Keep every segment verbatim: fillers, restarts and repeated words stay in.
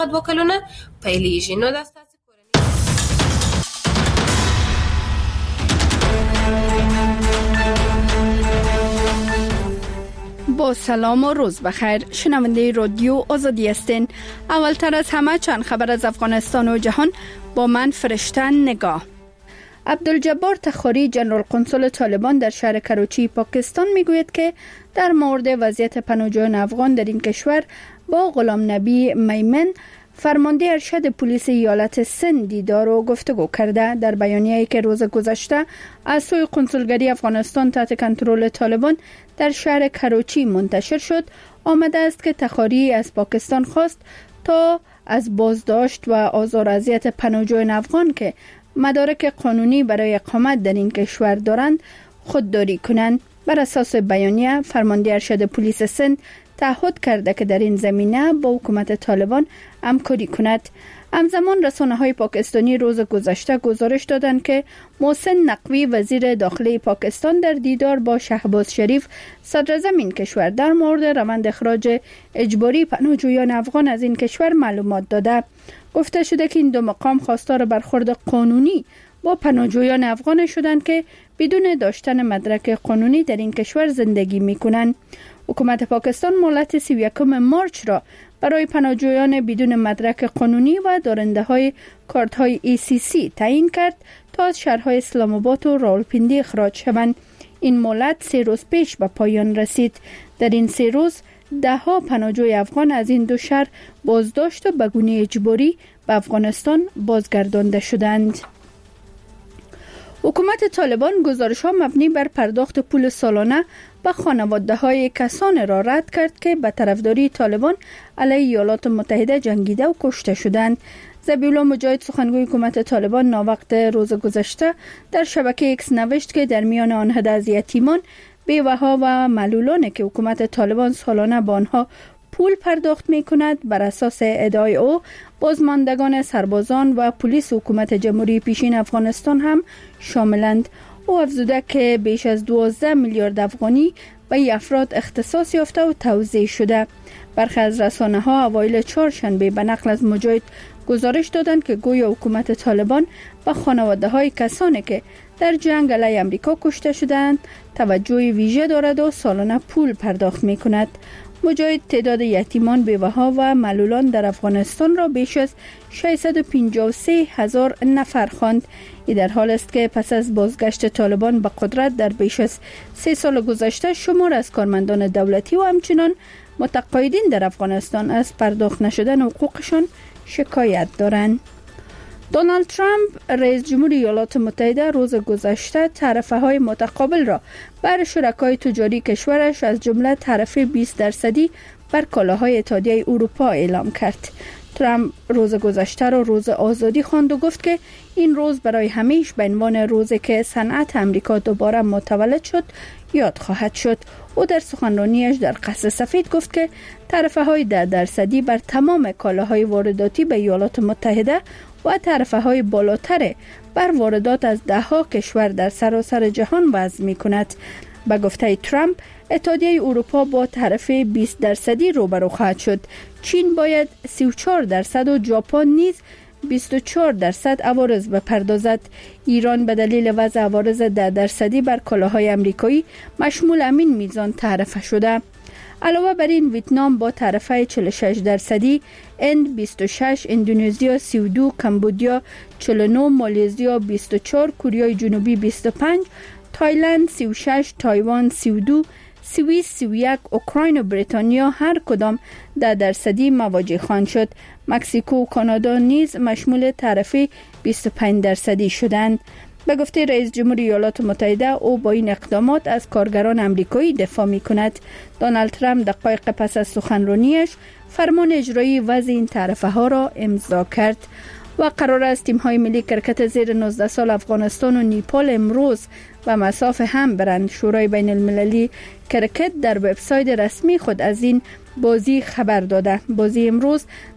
وکلونه پیلیجی نو دست با سلام و روز بخیر. شنونده رادیو آزادی هستین. اولتر از همه چند خبر از افغانستان و جهان با من فرشتن نگاه. عبدالجبار تخاری جنرال قنصل طالبان در شهر کراچی پاکستان میگوید که در مورد وضعیت پناهجویان افغان در این کشور با غلام نبی میمن فرمانده ارشد پلیس ایالت سند دیدار و گفتگو کرده. در بیانیه‌ای که روز گذشته از سوی کنسولگری افغانستان تحت کنترل طالبان در شهر کراچی منتشر شد، آمده است که تخاری از پاکستان خواست تا از بازداشت و آزار و اذیت پناهجویان افغان که مدارک قانونی برای اقامت در این کشور دارند خودداری کنند. بر اساس بیانیه فرمانده ارشد پلیس سند تعهد کرده که در این زمینه با حکومت طالبان همکاری کند. همزمان رسانه‌های پاکستانی روز گذشته گزارش دادند که محسن نقوی وزیر داخلی پاکستان در دیدار با شهباز شریف صدراعظم کشور در مورد روند اخراج اجباری پناهجویان افغان از این کشور معلومات داده. گفته شده که این دو مقام خواستار برخورد قانونی با پناهجویان افغان شدند که بدون داشتن مدرک قانونی در این کشور زندگی می‌کنند. حکومت پاکستان مهلت سی و یکم مارچ را برای پناهجویان بدون مدرک قانونی و دارنده های کارت های ای سی سی تعیین کرد تا از شهرهای اسلام آباد و راولپنڈی اخراج شوند. این مهلت سه روز پیش به پایان رسید. در این سه روز ده ها پناهجوی افغان از این دو شهر بازداشت و به گونه اجباری به افغانستان بازگردانده شدند. حکومت طالبان گزارش ها مبنی بر پرداخت پول سالانه به خانواده های کسان را رد کرد که به طرفداری طالبان علیه ایالات متحده جنگیده و کشته شدند. ذبیحالله مجاهد سخنگوی حکومت طالبان ناوقت روز گذشته در شبکه ایکس نوشت که در میان آنها از یتیمان، بیوه‌ها و معلولان که حکومت طالبان سالانه به آنها پول پرداخت می کند بر اساس ادعای او بازماندگان سربازان و پلیس حکومت جمهوری پیشین افغانستان هم شاملند. او افزوده که بیش از دوازده میلیارد افغانی به این افراد اختصاص یافته و توزیع شده. برخی از رسانه‌ها اوایل چهارشنبه به نقل از مجاهد گزارش دادند که گویا حکومت طالبان به خانواده‌های کسانی که در جنگ علیه آمریکا کشته شدند توجه ویژه دارد و سالانه پول پرداخت می‌کند. مجاهد تعداد یتیمان، بیوه‌ها و معلولان در افغانستان را بیش از ششصد و پنجاه و سه هزار نفر خواند. این در حال است که پس از بازگشت طالبان به قدرت در بیش از سه سال گذشته شمار از کارمندان دولتی و همچنان متقاعدین در افغانستان از پرداخت نشدن حقوقشان شکایت دارند. دونالد ترامپ رئیس جمهور ایالات متحده روز گذشته تعرفه های متقابل را بر شرکای تجاری کشورش از جمله تعرفه بیست درصدی بر کالاهای اتحادیه اروپا اعلام کرد. ترامپ روز گذشته را روز آزادی خواند و گفت که این روز برای همیشه به عنوان روزی که صنعت امریکا دوباره متولد شد یاد خواهد شد. او در سخنرانیش در قصر سفید گفت که تعرفه های ده درصدی بر تمام کالاهای وارداتی به ایالات متحده و تعرفه های بالاتر بر واردات از ده ها کشور در سراسر جهان وضع می کند. به گفته ترامپ اتحادیه اروپا با تعرفه بیست درصدی روبرو خواهد شد. چین باید سی و چهار درصد و ژاپن نیز بیست و چهار درصد عوارض بپردازد. ایران به دلیل وضع عوارض ده درصدی بر کالاهای آمریکایی مشمول همین میزان تعرفه شده. علاوه بر این ویتنام با تعرفه چهل و شش درصدی، هند بیست و شش، اندونزیا سی و دو، کمبودیا چهل و نه، مالزیا بیست و چهار، کره جنوبی بیست و پنج، تایلند سی و شش، تایوان سی و دو، سوئیس سی و یک، اوکراین و بریتانیا هر کدام ده درصدی مواجه خواهند شد. مکزیکو و کانادا نیز مشمول تعرفه بیست و پنج درصدی شدند. به گفته رئیس جمهور ایالات متحده او با این اقدامات از کارگران آمریکایی دفاع می کند. دونالد ترامپ دقایق پس از سخنرانیش فرمان اجرایی وضع این تعرفه ها را امضا کرد. و قرار است تیم‌های ملی کرکت زیر نوزده سال افغانستان و نیپال امروز و مسافه هم برند. شورای بین المللی کرکت در وبسایت رسمی خود از این بازی خبر داده. بازی امروز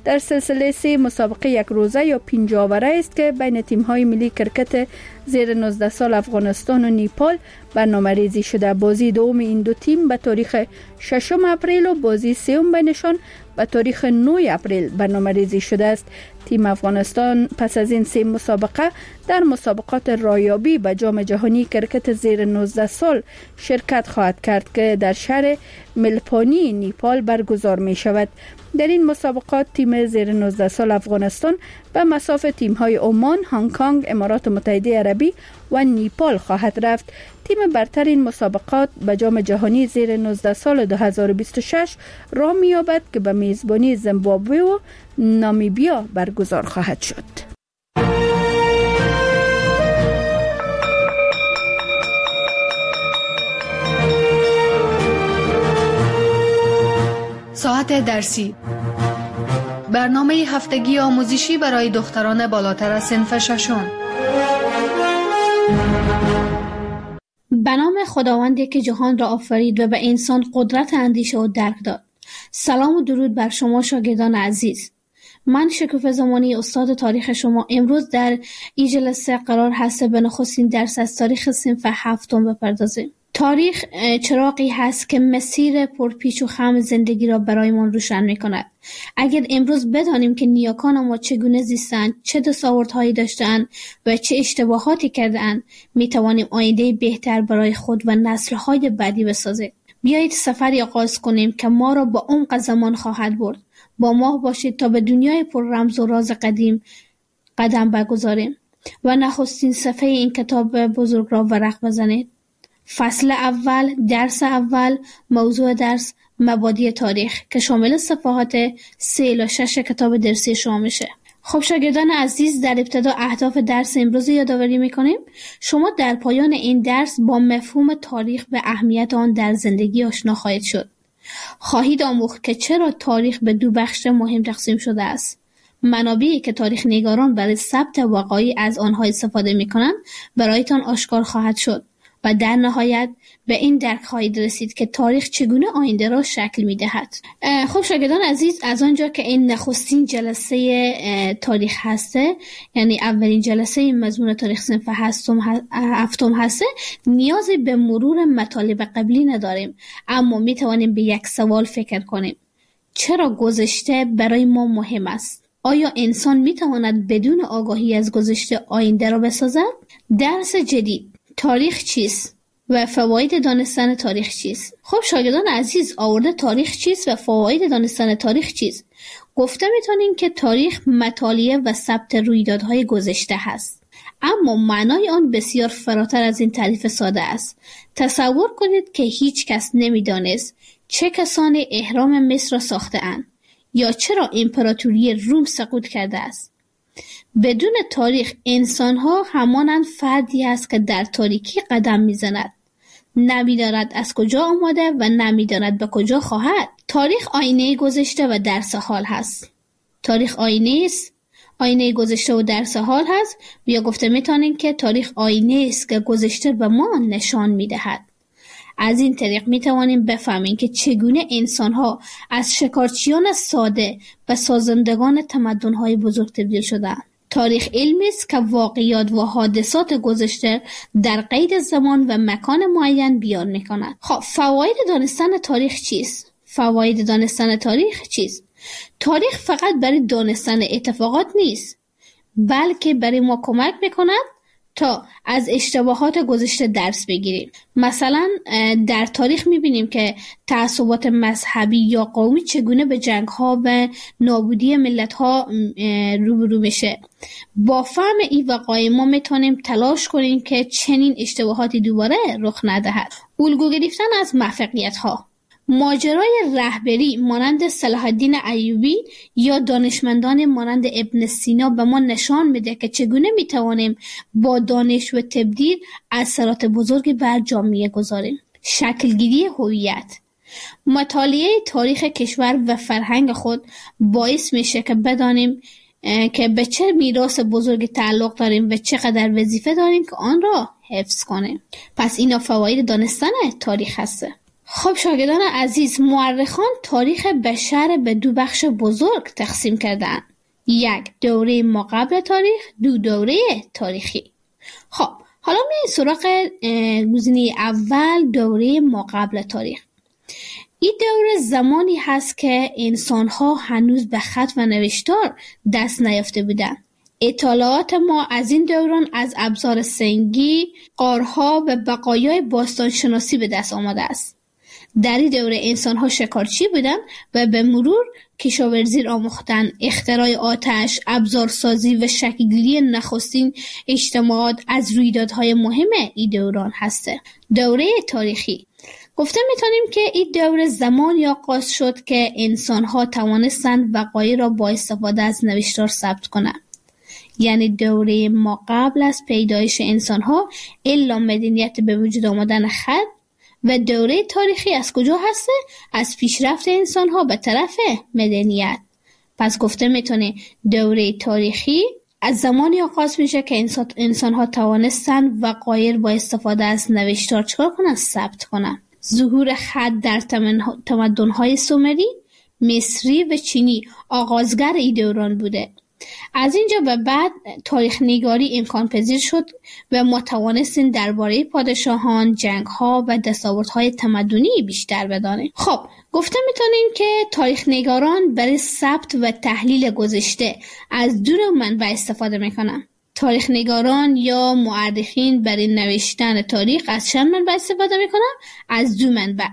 در سلسله سه مسابقه یک روزه یا پنج آوره است که بین تیم‌های ملی کرکت زیر نوزده سال افغانستان و نیپال برنامه‌ریزی شده. بازی دوم این دو تیم به تاریخ ششم اپریل و بازی سوم بینشان به تاریخ نه اپریل برنامه‌ریزی شده است. تیم افغانستان پس از این سه مسابقه در مسابقات رایابی به جام جهانی کرکت زیر نوزده سال شرکت خواهد کرد که در شهر ملپانی نیپال برگزار می شود. در این مسابقات تیم زیر نوزده سال افغانستان به مصاف تیم‌های عمان، هنگ کنگ، امارات متحده عربی و نیپال خواهد رفت. تیم برتر این مسابقات به جام جهانی زیر نوزده سال دو هزار و بیست و شش راه می‌یابد که به میزبانی زیمبابوه و نامیبیا برگزار خواهد شد. ساعت درسی، برنامه هفتگی آموزشی برای دختران بالاتر از صنف ششم. به نام خداوندی که جهان را آفرید و به انسان قدرت اندیشه و درک داد. سلام و درود بر شما شاگردان عزیز. من شکوفه زمانی استاد تاریخ شما امروز در این جلسه قرار هست به نخستین درس از تاریخ صنف هفتم بپردازیم. تاریخ چراغی هست که مسیر پرپیچ و خم زندگی را برایمان روشن می‌کند. اگر امروز بدانیم که نیاکان ما چگونه زیستند، چه دستاوردهایی داشتند و چه اشتباهاتی کردند، می‌توانیم آینده بهتر برای خود و نسل‌های بعدی بسازیم. بیایید سفری آغاز کنیم که ما را با عمق زمان خواهد برد. با ما باشید تا به دنیای پر رمز و راز قدیم قدم بگذاریم و نخستین صفحه این کتاب بزرگ را ورق بزنید. فصل اول، درس اول، موضوع درس مبادی تاریخ که شامل صفحات سه الی شش کتاب درسی شما میشه. خب شاگردان عزیز، در ابتدا اهداف درس امروز یادآوری میکنیم. شما در پایان این درس با مفهوم تاریخ و اهمیت آن در زندگی آشنا خواهید شد. خواهید آموخت که چرا تاریخ به دو بخش مهم تقسیم شده است. منابعی که تاریخ نگاران برای ثبت وقایع از آنها استفاده میکنند برایتان آشکار خواهد شد. و در نهایت به این درک خواهید رسید که تاریخ چگونه آینده را شکل می‌دهد. خب شاگردان عزیز، از آنجا که این نخستین جلسه تاریخ هسته، یعنی اولین جلسه مضمون تاریخ صنف هفتم هسته، نیازی به مرور مطالب قبلی نداریم، اما می‌توانیم به یک سوال فکر کنیم: چرا گذشته برای ما مهم است؟ آیا انسان می‌تواند بدون آگاهی از گذشته آینده را بسازد؟ درس جدید: تاریخ چیست و فواید دانستن تاریخ چیست؟ خب شاگردان عزیز، آورده تاریخ چیست و فواید دانستن تاریخ چیست؟ گفته میتونیم که تاریخ مطالعه و ثبت رویدادهای گذشته هست، اما معنای آن بسیار فراتر از این تعریف ساده است. تصور کنید که هیچ کس نمیدانست چه کسانی اهرام مصر را ساخته اند یا چرا امپراتوری روم سقوط کرده است. بدون تاریخ انسان‌ها همانند فردی است که در تاریکی قدم می‌زند، نمی‌داند از کجا آمده و نمی‌داند به کجا خواهد. تاریخ آینه گذشته و درس حال هست. تاریخ آینه است، آینه گذشته و درس حال هست. یا گفته می‌توانیم که تاریخ آینه است که گذشته به ما نشان می‌دهد. از این طریق می‌توانیم بفهمیم که چگونه انسان‌ها از شکارچیان ساده به سازندگان تمدن‌های بزرگ تبدیل شدند. تاریخ علمی است که واقعیات و حادثات گذشته در قید زمان و مکان معین بیان می‌کند. خب فواید دانستن تاریخ چیست؟ فواید دانستن تاریخ چیست؟ تاریخ فقط برای دانستن اتفاقات نیست، بلکه برای ما کمک می‌کند تا از اشتباهات گذشته درس بگیریم. مثلا در تاریخ می‌بینیم که تعصبات مذهبی یا قومی چگونه به جنگ‌ها و نابودی ملت‌ها روبرو میشه. با فهم این وقایع ما میتونیم تلاش کنیم که چنین اشتباهاتی دوباره رخ ندهد. الگو گرفتن از موفقیت‌ها. ماجرای رهبری مانند صلاح الدین ایوبی یا دانشمندان مانند ابن سینا به ما نشان میده که چگونه میتوانیم با دانش و تبدیل اثرات بزرگی بر جامعه گذاریم. شکلگیری هویت. مطالعه تاریخ کشور و فرهنگ خود باعث میشه که بدانیم که به چه میراث بزرگی تعلق داریم و چقدر وظیفه داریم که آن را حفظ کنیم. پس اینا فواید دانستن تاریخ هسته. خب شاگردان عزیز، مورخان تاریخ بشر به دو بخش بزرگ تقسیم کردن. یک، دوره ماقبل تاریخ، دو، دوره تاریخی. خب حالا میاییم سراغ گزینه اول، دوره ماقبل تاریخ. این دوره زمانی هست که انسان‌ها هنوز به خط و نوشتار دست نیافته بودند. اطلاعات ما از این دوران از ابزار سنگی، غارها و بقایای باستانشناسی به دست آمده است. در این دوره انسان‌ها شکارچی بودند و به مرور کشاورزی را آموختند. اختراع آتش، ابزارسازی و شکل‌گیری نخستین اجتماعات از رویدادهای مهم این دوران هسته. دوره تاریخی گفته میتونیم که این دوره زمانی آغاز شد که انسان‌ها توانستند وقایع را با استفاده از نوشتار ثبت کنند. یعنی دوره ما قبل از پیدایش انسان‌ها الا مدنیت به وجود آمدن خط. و دوره تاریخی از کجا هسته؟ از پیشرفت انسان‌ها به طرف مدنیت. پس گفته میتونه دوره تاریخی از زمانی آغاز میشه که انسان انسان‌ها توانستن وقایع با استفاده از نوشتار چکار کنن؟ ثبت کنن. ظهور خط در تمدن‌های سومری، مصری و چینی آغازگر این دوران بوده. از اینجا به بعد تاریخ نگاری امکان پذیر شد و ما توانستیم درباره پادشاهان، جنگ‌ها و دستاوردهای تمدنی بیشتر بدانیم. خب گفته میتونیم که تاریخ نگاران برای ثبت و تحلیل گذشته از دو نوع منبع استفاده میکنن. تاریخ نگاران یا مورخین برای نوشتن تاریخ از چند منبع استفاده میکنن؟ از دو منبع.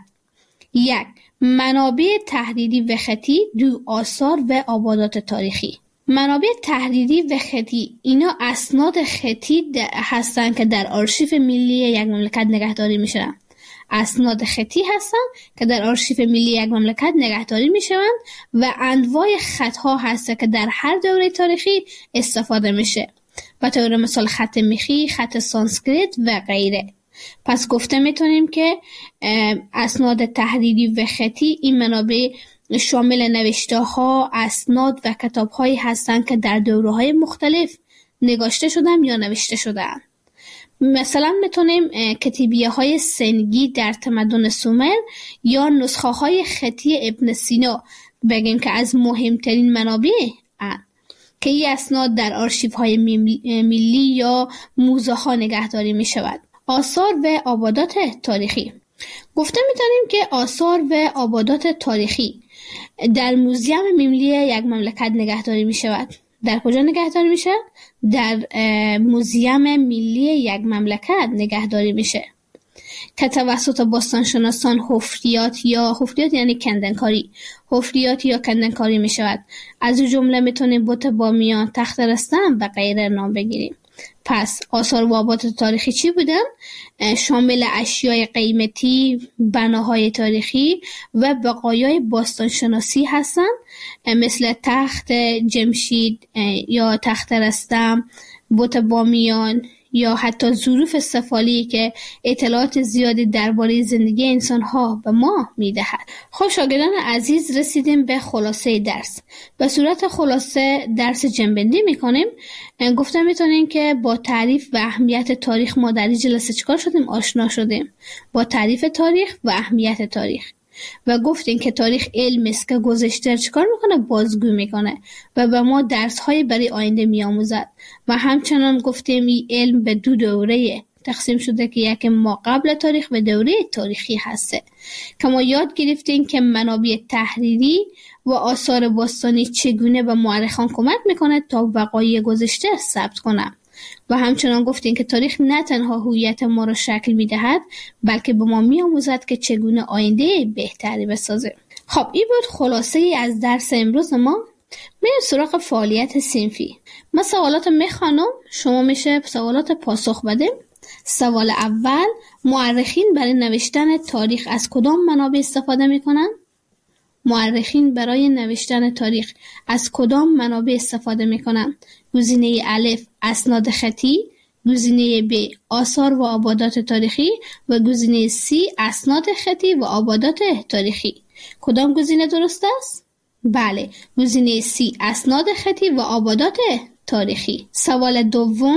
یک، منابع تحریری و خطی، دو، آثار و آبادات تاریخی. منابع تحریری و خطی اینا اسناد خطی هستن که در آرشیو ملی یک مملکت نگهداری میشن. اسناد خطی هستن که در آرشیو ملی یک مملکت نگهداری میشوند و انواع خطها هست که در هر دوره تاریخی استفاده میشه. به طور مثال خط میخی، خط سانسکریت و غیره. پس گفته میتونیم که اسناد تحریری و خطی این منابع شامل نوشته‌ها، اسناد و کتاب‌هایی هستند که در دوره‌های مختلف نگاشته شدن یا نوشته شدن. مثلا میتونیم کتیبیه‌های سنگی در تمدن سومر یا نسخه‌های خطی ابن سینا بگیم که از مهمترین منابع هستند که این اسناد در آرشیوهای ملی یا موزه‌ها نگهداری می‌شود. آثار و آبادات تاریخی گفته می‌تونیم که آثار و آبادات تاریخی در موزیم ملی یک مملکت نگهداری می شود. در کجا نگهداری می شود؟ در موزیم ملی یک مملکت نگهداری میشه که توسط باستانشناسان حفریات یا حفریات یعنی کندنکاری حفریات یا کندنکاری می شود. از او جمله میتونیم بت بامیان، تخت رستم و غیره نام بگیریم. پس آثار و آبادات تاریخی چی بودن؟ شامل اشیای قیمتی، بناهای تاریخی و بقایای باستانشناسی هستند، مثل تخت جمشید یا تخت رستم، بت بامیان یا حتی ظروف سفالی که اطلاعات زیادی درباره زندگی انسان‌ها به ما می‌دهد. خب شاگردان عزیز، رسیدیم به خلاصه درس. به صورت خلاصه درس جنبندی می‌کنیم. گفتم می‌تونیم که با تعریف و اهمیت تاریخ ما در این جلسه چیکار شدیم؟ آشنا شدیم با تعریف تاریخ و اهمیت تاریخ. و گفتیم که تاریخ علم است که گذشته چیکار میکنه؟ بازگو میکنه و به ما درس‌های برای آینده میآموزد. و همچنان گفتیم این علم به دو دوره تقسیم شده که یک ما قبل تاریخ و دوره تاریخی هسته که ما یاد گرفتیم که منابع تحریری و آثار باستانی چگونه به مورخان کمک میکنه تا وقایع گذشته ثبت کنه. و همچنان گفتیم که تاریخ نه تنها هویت ما را شکل میدهد بلکه به ما میآموزد که چگونه آینده بهتری بسازیم. خب این بود خلاصه ای از درس امروز ما. میریم سراغ فعالیت صنفی. من سوالات میخوانم، شما میشه سوالات پاسخ بدیم. سوال اول، مورخین برای نوشتن تاریخ از کدام منابع استفاده میکنن؟ مورخین برای نوشتن تاریخ از کدام منابع استفاده میکنن؟ گزینه الف اسناد خطی، گزینه ب آثار و آبادات تاریخی و گزینه سی اسناد خطی و آبادات تاریخی. کدام گزینه درست است؟ بله، گزینه سی اسناد خطی و آبادات تاریخی. سوال دوم،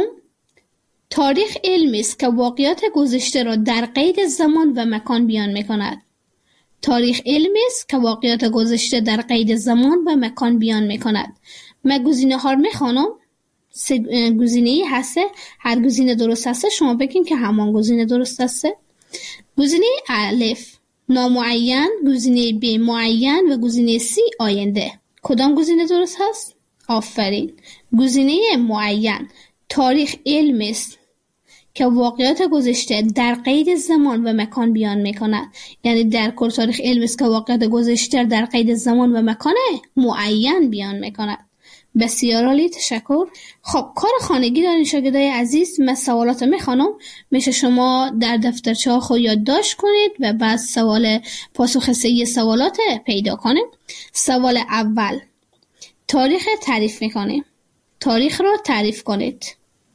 تاریخ علمی است که واقعیات گذشته را در قید زمان و مکان بیان میکند. تاریخ علمی است که واقعیات گذشته در قید زمان و مکان بیان میکند. من گزینه ها رو میخوانم. سه گزینه هسته، هر گزینه درست هسته شما بگین که همان گزینه درست هسته. گزینه الف نامعین، گزینه ب معین و گزینه سی آینده. کدام گزینه درست هست؟ آفرین. گزینه معین تاریخ علمی است که واقعیات گذشته در قید زمان و مکان بیان میکند. یعنی در کل تاریخ علمی است که واقعیات گذشته در قید زمان و مکان معین بیان میکند. بسیار عالی، تشکر. خب کار خانگی دارین شاگردای عزیز. من سوالات میخوانم، میشه شما در دفترچه ها خود یادداشت کنید و بعد سوال پاسخ صحیح سوالات پیدا کنید. سوال اول، تاریخ تعریف میکنیم. تاریخ را تعریف کنید.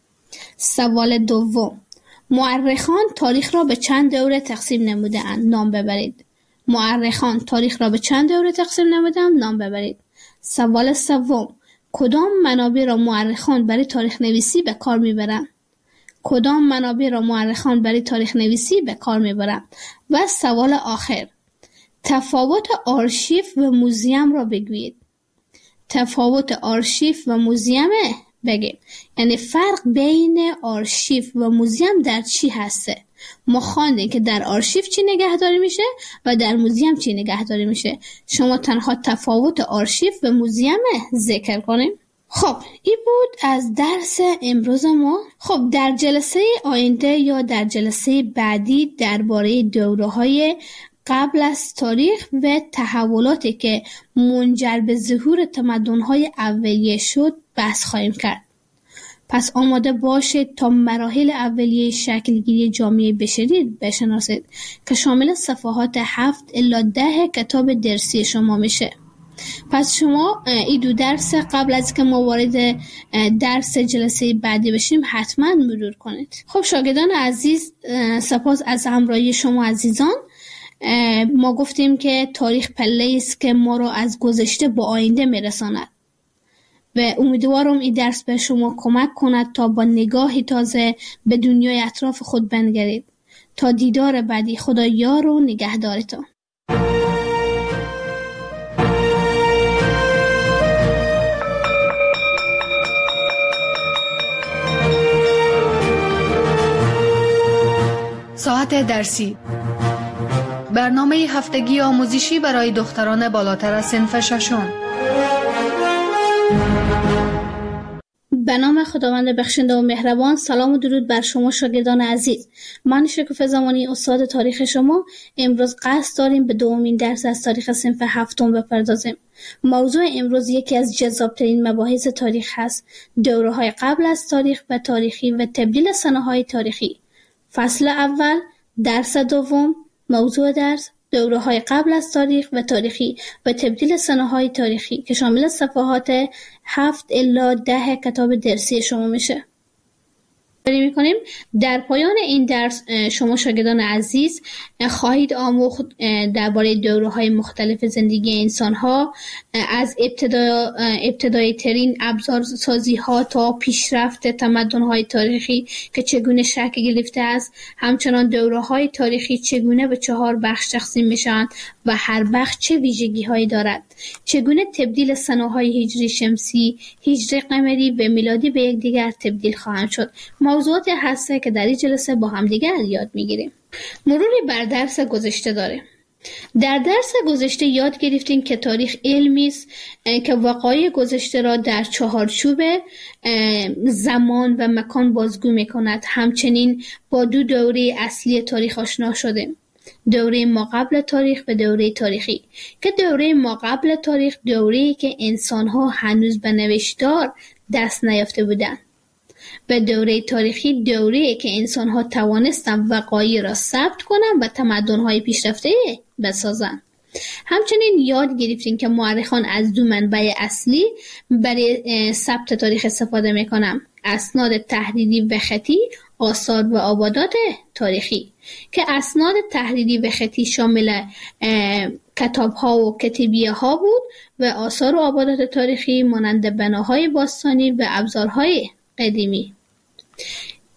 سوال دوم، مورخان تاریخ را به چند دوره تقسیم نموده اند؟ نام ببرید. مورخان تاریخ را به چند دوره تقسیم نموده اند؟ نام ببرید. سوال سوم، کدام منابع را مورخان برای تاریخ نویسی به کار میبرند؟ کدام منابع را مورخان برای تاریخ نویسی به کار میبرند؟ و سوال آخر، تفاوت آرشیو و موزیم را بگویید. تفاوت آرشیو و موزیم بگید. یعنی فرق بین آرشیو و موزیم در چی هسته؟ ما خواندیم که در آرشیو چی نگهداری میشه و در موزیم چی نگهداری میشه. شما تنها تفاوت آرشیو و موزیم ذکر کنیم. خب این بود از درس امروز ما. خب در جلسه آینده یا در جلسه بعدی درباره دوره‌های قبل از تاریخ و تحولاتی که منجر به ظهور تمدن‌های اولیه شد بحث خواهیم کرد. پس آماده باشید تا مراحل اولیه شکلگیری جامعه بشری بشناسید که شامل صفحات هفت الی ده کتاب درسی شما میشه. پس شما این دو درس قبل از که ما وارد درس جلسه بعدی بشیم حتما مرور کنید. خب شاگردان عزیز، سپاس از همراهی شما عزیزان. ما گفتیم که تاریخ پله است که ما را از گذشته به آینده میرساند و امیدوارم این درس به شما کمک کند تا با نگاهی تازه به دنیای اطراف خود بنگرید. تا دیدار بعدی، خدا یار و نگهدارتان. ساعت درسی، برنامه هفتگی آموزشی برای دختران بالاتر از صنف ششم. به نام خداوند بخشنده و مهربان. سلام و درود بر شما شاگردان عزیز. من شکوفه زمانی استاد تاریخ شما. امروز قصد داریم به دومین درس از تاریخ صنف هفتم بپردازیم. موضوع امروز یکی از جذابترین مباحث تاریخ هست: دوره‌های قبل از تاریخ و تاریخی و تبدیل سنه‌های تاریخی. فصل اول، درس دوم. موضوع درس: دوره‌های قبل از تاریخ و تاریخی و تبدیل سنه‌های تاریخی که شامل صفحات هفت الی ده کتاب درسی شما میشه. بریم میکنیم. در پایان این درس شما شاگردان عزیز خواهید آموخت درباره دوره‌های مختلف زندگی انسان‌ها، از ابتدا ابتدایی ترین ابزار سازی ها تا پیشرفت تمدن‌های تاریخی که چگونه شکل گرفته است. همچنان دوره‌های تاریخی چگونه به چهار بخش تقسیم میشن و هر بخش چه ویژگی‌هایی دارد. چگونه تبدیل سنه‌های هجری شمسی، هجری قمری و میلادی به یکدیگر تبدیل خواهند شد. موضوعاتی هسته که در این جلسه با هم دیگر یاد میگیریم. مروری بر درس گذشته داره. در درس گذشته یاد گرفتیم که تاریخ علمی است که وقایع گذشته را در چهارچوب زمان و مکان بازگو میکند. همچنین با دو دوره اصلی تاریخ آشنا شدیم: دوره ما قبل تاریخ و دوره تاریخی. که دوره ما قبل تاریخ دوره‌ای که انسان‌ها هنوز به نوشتار دست نیافته بودند و دوره تاریخی دوره‌ای که انسان‌ها توانستند وقایع را ثبت کنند و تمدن‌های پیشرفته بسازند. همچنین یاد گرفتیم که مورخان از دو منبع اصلی برای ثبت تاریخ استفاده می‌کنند: اسناد تحریری و خطی، آثار و آبادات تاریخی. که اسناد تحریری و خطی شامل کتاب‌ها و کتیبیه‌ها بود و آثار و آبادات تاریخی مانند بناهای باستانی و ابزارهای قدیمی.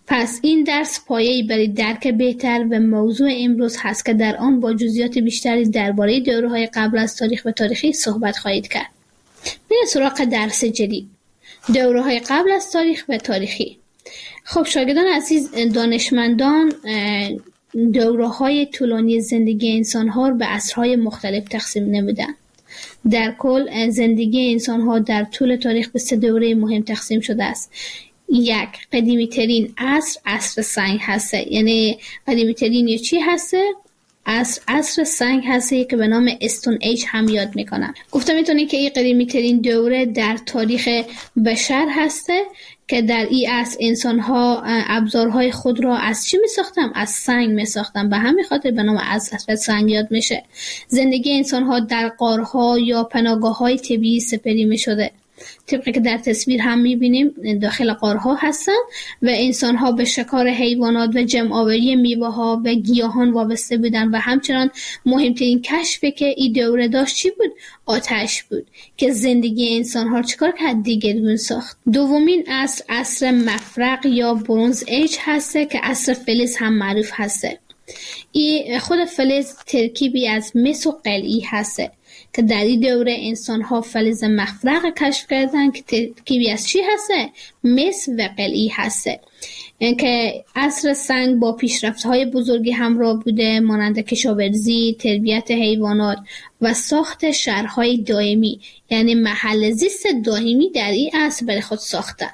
پس این درس پایه‌ای برای درک بهتر و موضوع امروز هست که در آن با جزئیات بیشتری درباره دوره‌های قبل از تاریخ و تاریخی صحبت خواهید کرد. میریم سراغ درس جدید، دوره‌های قبل از تاریخ و تاریخی. خب شاگردان عزیز، دانشمندان دوره‌های طولانی زندگی انسان‌ها را به عصرهای مختلف تقسیم نمودند. در کل زندگی انسان‌ها در طول تاریخ به سه دوره مهم تقسیم شده است. یک، قدیمی ترین عصر عصر سنگ هسته. یعنی قدیمی ترین یا چی هسته؟ عصر عصر سنگ هسته که به نام استون ایج هم یاد میکنن. گفتم میتونی که این قدیمی ترین دوره در تاریخ بشر هسته که در این عصر انسان ها ابزارهای خود را از چی می ساختن؟ از سنگ می ساختن. به همین خاطر به نام عصر سنگ یاد میشه. زندگی انسان ها در غارها یا پناهگاه های طبیعی سپری می شده. طبقی که در تصویر هم میبینیم داخل غارها هستن و انسان ها به شکار حیوانات و جمع آوری میوه ها و گیاهان وابسته بودن و همچنان مهمترین کشفی که این دوره داشت چی بود؟ آتش بود که زندگی انسان ها چیکار کرد؟ دیگرگون ساخت. دومین عصر عصر مفرق یا برونز ایج هسته که عصر فلز هم معروف هسته. این خود فلز ترکیبی از مس و قلعی هسته که در این دوره انسان ها فلز مفرق کشف کردن که ترکیبی از چی هسته؟ مس و قلعی هسته که عصر سنگ با پیشرفت های بزرگی همراه بوده، مانند کشاورزی، تربیت حیوانات و ساخت شهرهای دائمی، یعنی محل زیست دائمی در این عصر برای خود ساختن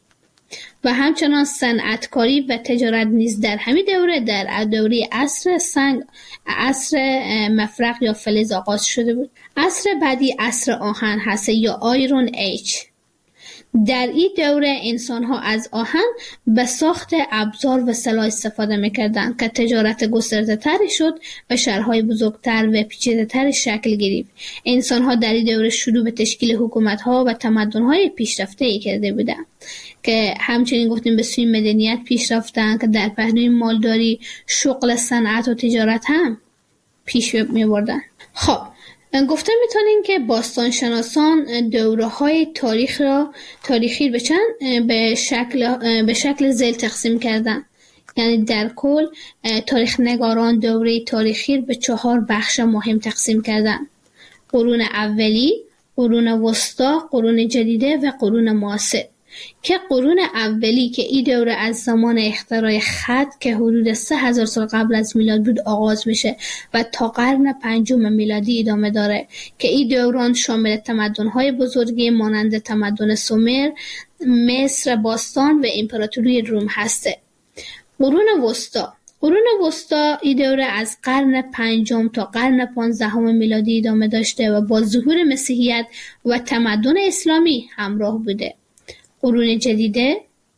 و همچنان صنعتکاری و تجارت نیز در همین دوره در دوره عصر سنگ عصر مفرق یا فلز آغاز شده بود. عصر بعدی عصر آهن هست یا آیرون ایج. در این دوره انسان ها از آهن به ساخت ابزار و سلاح استفاده میکردند که تجارت گسترده تری شد و شهرهای بزرگتر و پیچیده تر شکل گرفت. انسان ها در این دوره شروع به تشکیل حکومت ها و تمدن های پیشرفته ای کرده بودند که همچنین گفتیم به سوی مدنیت پیش رفتن که در پهلوی مالداری، شغل، صنعت و تجارت هم پیش می بردن. خب گفته میتونیم که باستانشناسان دوره های تاریخ را تاریخی به چند به شکل به شکل ذیل تقسیم کردن. یعنی در کل تاریخ نگاران دوره تاریخی به چهار بخش مهم تقسیم کردن: قرون اولی، قرون وسطا، قرون جدیده و قرون معاصر. که قرون اولی که این دوره از زمان اختراع خط که حدود سه هزار سال قبل از میلاد بود آغاز میشه و تا قرن پنجم میلادی ادامه داره که این دوران شامل تمدن‌های بزرگی مانند تمدن سومر، مصر باستان و امپراتوری روم هسته. قرون وسطا قرون وسطا این دوره از قرن پنجم تا قرن پانزدهم میلادی ادامه داشته و با ظهور مسیحیت و تمدن اسلامی همراه بوده. قرون جدیده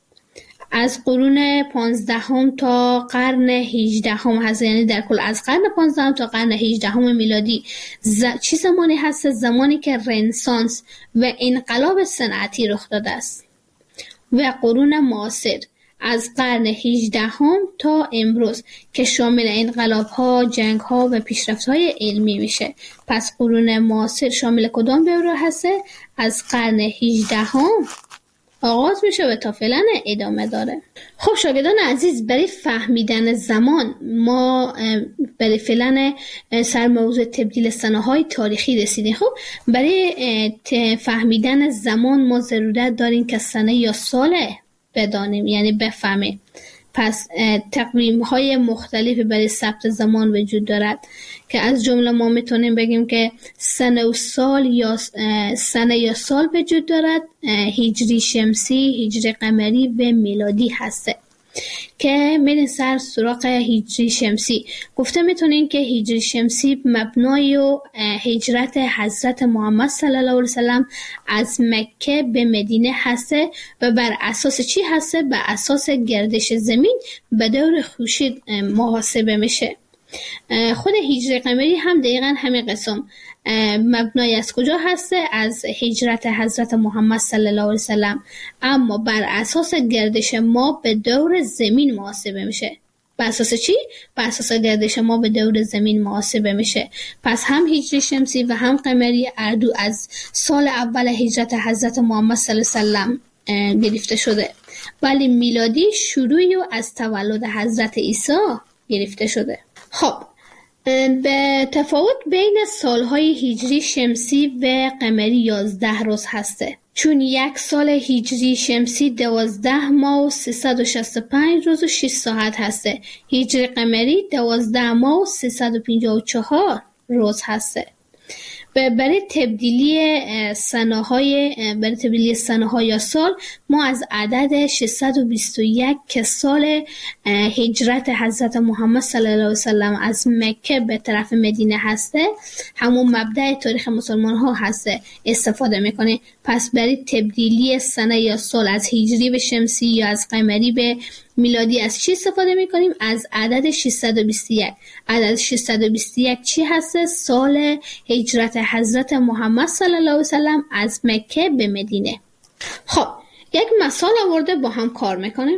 از قرون پانزدهم تا قرن هجدهم هست، یعنی در کل از قرن پانزدهم تا قرن هجدهم میلادی. ز... چی زمانی هست؟ زمانی که رنسانس و انقلاب صنعتی رخ داده است. و قرون معاصر از قرن هجدهم تا امروز که شامل انقلاب‌ها، جنگ‌ها و پیشرفت‌های علمی میشه. پس قرون معاصر شامل کدام دوره هست؟ از قرن هجدهم آغاز میشه و تا فعلا ادامه داره. خب شاگردان عزیز، برای فهمیدن زمان ما برای فعلا سر موضوع تبدیل سنه‌های تاریخی رسیدیم. خب برای فهمیدن زمان ما ضرورت داریم که سنه یا سال بدانیم، یعنی بفهمیم. پس تقویم‌های مختلفی برای ثبت زمان وجود دارد که از جمله ما میتونیم بگیم که سنه و سال یا سنه یا سال وجود دارد، هجری شمسی، هجری قمری و میلادی هسته که میرین سر سراغ هجری شمسی. گفته میتونین که هجری شمسی مبنای و هجرت حضرت محمد صلی الله علیه وسلم از مکه به مدینه هسته و بر اساس چی هسته؟ بر اساس گردش زمین به دور خورشید محاسبه میشه. خود هجری قمری هم دقیقا همین قسم مبنای از کجا هسته؟ از هجرت حضرت محمد صلی الله علیه وسلم، اما بر اساس گردش ما به دور زمین محاسبه میشه. بر اساس چی؟ بر اساس گردش ما به دور زمین محاسبه میشه. پس هم هجری شمسی و هم قمری اردو از سال اول هجرت حضرت محمد صلی الله علیه وسلم گرفته شده، ولی میلادی شروعی از تولد حضرت عیسی گرفته شده. خب به تفاوت بین سالهای هجری شمسی و قمری یازده روز هسته، چون یک سال هجری شمسی دوازده ماه و سیصد و شصت و پنج روز و شش ساعت هسته، هجری قمری دوازده ماه و سیصد و پنجاه و چهار روز هسته. برای تبدیلی سنه های برای تبدیلی سنه ها یا سال ما از عدد ششصد و بیست و یک که سال هجرت حضرت محمد صلی الله علیه و سلم از مکه به طرف مدینه هسته، همون مبدأ تاریخ مسلمان ها هسته، استفاده میکنه. پس برای تبدیلی سنه یا سال از هجری به شمسی یا از قمری به میلادی از چی استفاده میکنیم؟ از عدد ششصد و بیست و یک. عدد ششصد و بیست و یک چی هست؟ سال هجرت حضرت محمد صلی الله علیه و سلم از مکه به مدینه. خب یک مثال آورده با هم کار میکنیم.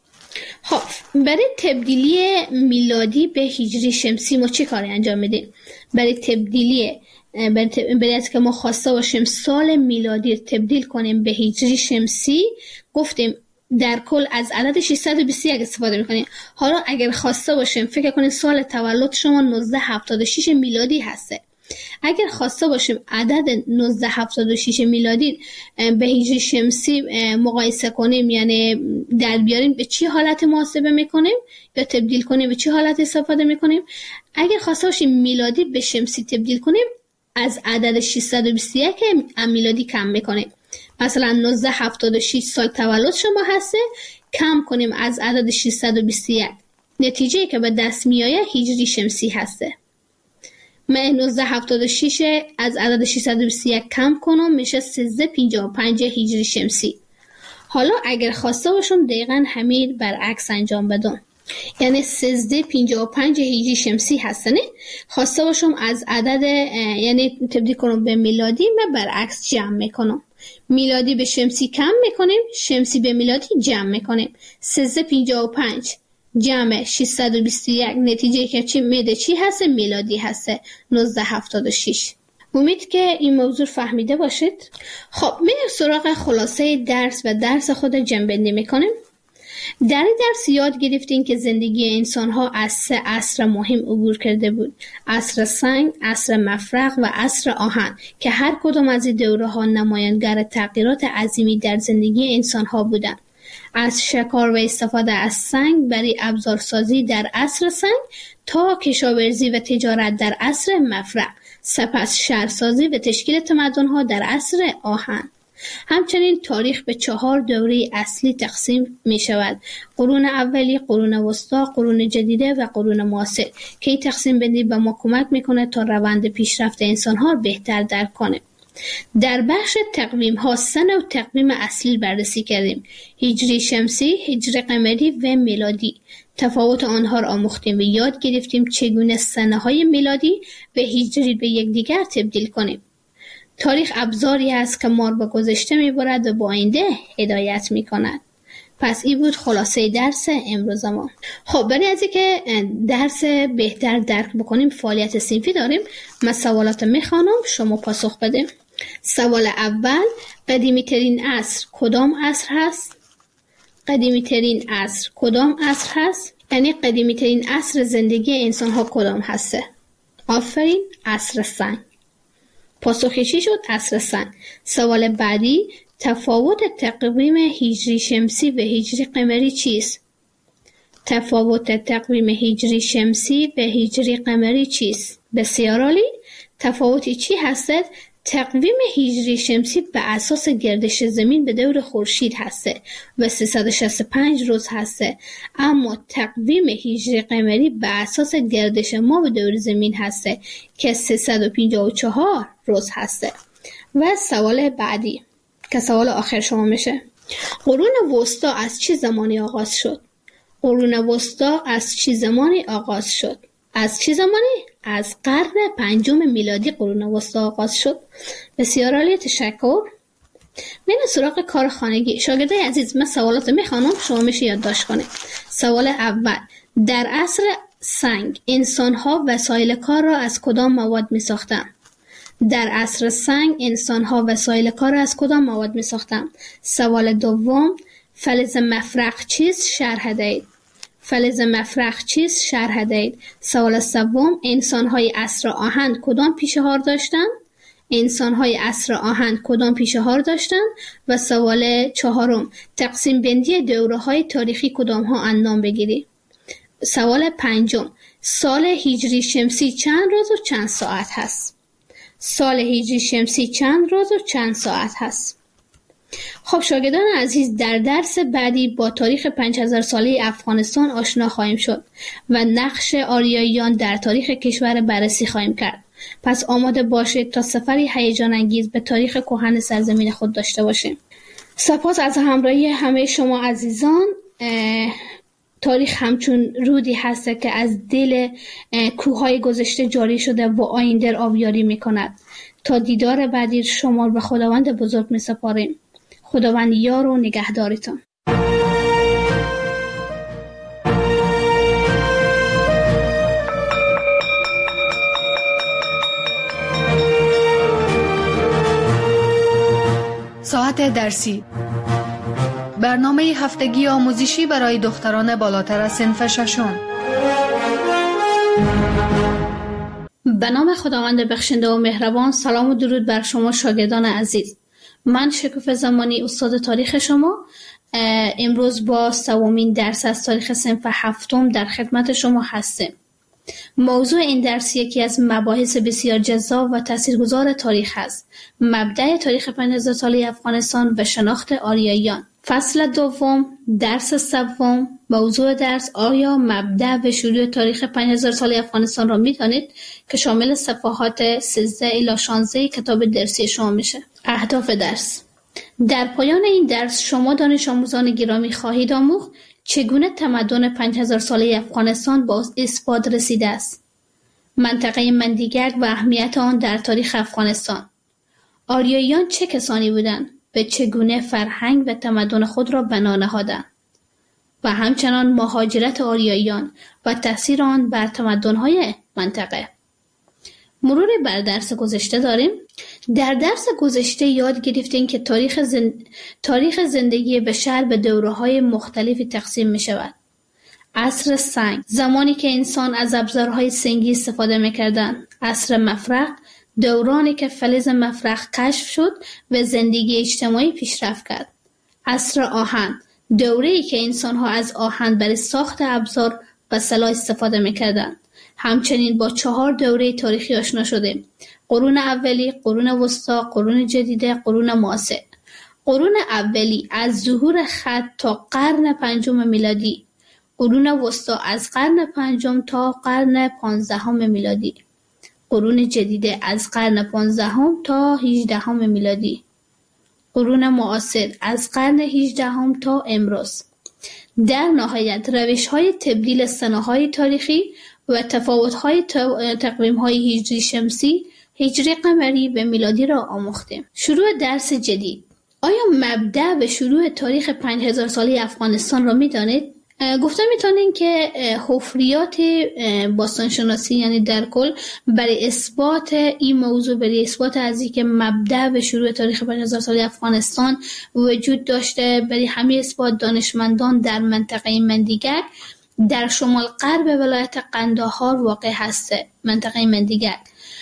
خب برای تبدیلی میلادی به هجری شمسی ما چی کاری انجام میدیم؟ برای تبدیلی برای از که ما خواسته باشیم سال میلادی تبدیل کنیم به هجری شمسی، گفتیم در کل از عدد ششصد و بیست و یک استفاده میکنیم. حالا اگر خواسته باشیم فکر کنید سال تولد شما نوزده هفتاد و شش میلادی هسته، اگر خواسته باشیم عدد نوزده هفتاد و شش میلادی به هجری شمسی مقایسه کنیم، یعنی در بیاریم، به چی حالت محاسبه میکنیم یا تبدیل کنیم به چی حالت استفاده میکنیم؟ اگر خواسته باشیم میلادی به شمسی تبدیل کنیم از عدد ششصد و بیست و یک میلادی کم میکنیم. مثلا نوزده هفتاد و شش سال تولد شما هسته، کم کنیم از عدد ششصد و بیست و یک، نتیجه که به دست میآید هجری شمسی هسته. من نوزده هفتاد و شش از عدد ششصد و بیست و یک کم کنم میشه سیزده پنجاه و پنج هجری شمسی. حالا اگر خواسته باشم دقیقاً همین برعکس انجام بدم، یعنی سیزده پنجاه و پنج هجری شمسی هستنه، خواسته باشم از عدد یعنی تبدیل کنم به میلادی، من برعکس جمع میکنم. میلادی به شمسی کم میکنیم، شمسی به میلادی جمع میکنیم. سیزده پنجاه و پنج جمع ششصد و بیست و یک، نتیجه که چی میده چی هست؟ میلادی هست، نوزده هفتاد و شش. امید که این موضوع فهمیده باشید. خب میریم سراغ خلاصه درس و درس خود جمع‌بندی میکنیم. در این درس یاد گرفتیم که زندگی انسان‌ها از سه عصر مهم عبور کرده بود: عصر سنگ، عصر مفرق و عصر آهن، که هر کدام از این دوره‌ها نمایانگر تغییرات عظیمی در زندگی انسان‌ها بودند. از شکار و استفاده از سنگ برای ابزارسازی در عصر سنگ تا کشاورزی و تجارت در عصر مفرق، سپس شهرسازی و تشکیل تمدن‌ها در عصر آهن. همچنین تاریخ به چهار دوره اصلی تقسیم می شود: قرون اولی، قرون وسطی، قرون جدیده و قرون معاصر، که این تقسیم بندی به ما کمک میکنه تا روند پیشرفت انسان ها بهتر درک کنیم. در بخش تقویم ها سه نوع تقویم اصلی بررسی کردیم: هجری شمسی، هجری قمری و میلادی. تفاوت آنها را آموختیم و یاد گرفتیم چگونه سنه های میلادی و هجری به یکدیگر تبدیل کنیم. تاریخ ابزاری است که ما را به گذشته میبرد و با آینده هدایت میکند. پس این بود خلاصه درس امروز ما. خب برای از اینکه درس بهتر درک بکنیم فعالیت صنفی داریم. من سوالات میخوانم، شما پاسخ بدیم. سوال اول: قدیمی ترین عصر کدام عصر هست؟ قدیمی ترین عصر کدام عصر هست؟ یعنی قدیمی ترین عصر زندگی انسان ها کدام هسته؟ آفرین، عصر سنگ. پاسخ چی شد؟ عصر سنگ. سوال بعدی: تفاوت تقویم هجری شمسی و هجری قمری چیست؟ تفاوت تقویم هجری شمسی و هجری قمری چیست؟ بسیار عالی. تفاوتی چی هستد؟ تقویم هجری شمسی به اساس گردش زمین به دور خورشید هسته و سیصد و شصت و پنج روز هسته، اما تقویم هجری قمری به اساس گردش ما به دور زمین هسته که سیصد و پنجاه و چهار روز هسته. و سوال بعدی که سوال آخر شما میشه: قرون وسطا از چه زمانی آغاز شد؟ قرون وسطا از چه زمانی آغاز شد؟ از چه زمانی؟ از قرن پنجم میلادی قرون وسطا آغاز شد. بسیار عالی، تشکر. من سراغ کار خانگی. شاگردای عزیز، من سوالات میخوانم، شما میشه یادداشت کنید. سوال اول: در عصر سنگ انسان‌ها وسایل کار را از کدام مواد می‌ساختند؟ در عصر سنگ انسان‌ها وسایل کار از کدام مواد می‌ساختند؟ سوال دوم، فلز مفرغ چیست؟ شرح دهید. فلز مفرغ چیست؟ شرح دهید. سوال سوم، انسان‌های عصر آهن کدام پیشه‌ها داشتند؟ انسان‌های عصر آهن کدام پیشه‌ها داشتند؟ و سوال چهارم، تقسیم بندی دوره‌های تاریخی کدام ها اندام بگیرید. سوال پنجم، سال هجری شمسی چند روز و چند ساعت هست؟ سال هجری شمسی چند روز و چند ساعت هست؟ خب شاگردان عزیز، در درس بعدی با تاریخ پنج هزار ساله افغانستان آشنا خواهیم شد و نقش آریاییان در تاریخ کشور بررسی خواهیم کرد. پس آماده باشید تا سفری هیجان انگیز به تاریخ کهن سرزمین خود داشته باشیم. سپاس از همراهی همه شما عزیزان. تاریخ همچون رودی هست که از دل کوههای گذشته جاری شده و آینده را آبیاری می کند. تا دیدار بعدی شما به خداوند بزرگ می سپاریم. خداوند یار و نگهدارتان. ساعت درسی، برنامه هفتگی آموزشی برای دختران بالاتر از صنف ششم. به نام خداوند بخشنده و مهربان. سلام و درود بر شما شاگردان عزیز. من شکوفه زمانی استاد تاریخ شما امروز با سومین درس از تاریخ صنف هفتم در خدمت شما هستم. موضوع این درس یکی از مباحث بسیار جذاب و تاثیرگذار تاریخ است. مبدأ تاریخ پنج هزار ساله افغانستان و شناخت آریاییان. فصل دوم، درس سوم. موضوع درس: آیا مبدأ و شروع تاریخ پنج هزار ساله افغانستان را می‌دانید؟ که شامل صفحات سیزده الی شانزده کتاب درسی شما میشه. اهداف درس: در پایان این درس شما دانش آموزان گرامی خواهید آموخت چگونه تمدن پنج هزار ساله افغانستان با اثبات رسیده است، منطقه مندیگک و اهمیت آن در تاریخ افغانستان، آریاییان چه کسانی بودند، به چگونه فرهنگ و تمدن خود را بنا نهادند و همچنان مهاجرت آریاییان و تأثیر آن بر تمدن‌های منطقه. مرور بر درس گذشته داریم. در درس گذشته یاد گرفتیم که تاریخ, زن... تاریخ زندگی بشر به دوره‌های مختلفی تقسیم می شود. عصر سنگ، زمانی که انسان از ابزارهای سنگی استفاده می‌کردند. عصر مفرغ، دورانی که فلز مفرغ کشف شد و زندگی اجتماعی پیشرفت کرد. عصر آهن، دوره‌ای که انسان‌ها از آهن برای ساخت ابزار و سلاح استفاده می‌کردند. همچنین با چهار دوره تاریخی آشنا شدیم: قرون اولی، قرون وسطی، قرون جدیده، قرون معاصر. قرون اولی از ظهور خط تا قرن پنجم میلادی، قرون وسطی از قرن پنجم تا قرن پانزدهم میلادی، قرون جدیده از قرن پانزدهم تا هجدهم میلادی، قرون معاصر از قرن هجدهم تا امروز. در نهایت روش‌های تبدیل سنه‌های تاریخی و تفاوت‌های تقویم‌های هجری شمسی، هجری قمری و میلادی را آموختیم. شروع درس جدید. آیا مبدأ به شروع تاریخ پنج هزار ساله افغانستان را می‌دانید؟ گفته میتونین که حفریات باستانشناسی، یعنی در کل برای اثبات این موضوع، برای اثبات از اینکه مبدأ به شروع تاریخ پنج هزار ساله افغانستان وجود داشته، برای همین اثبات دانشمندان در منطقه مندیگک در شمال غرب ولایت قندهار واقع هسته. منطقه مندیگک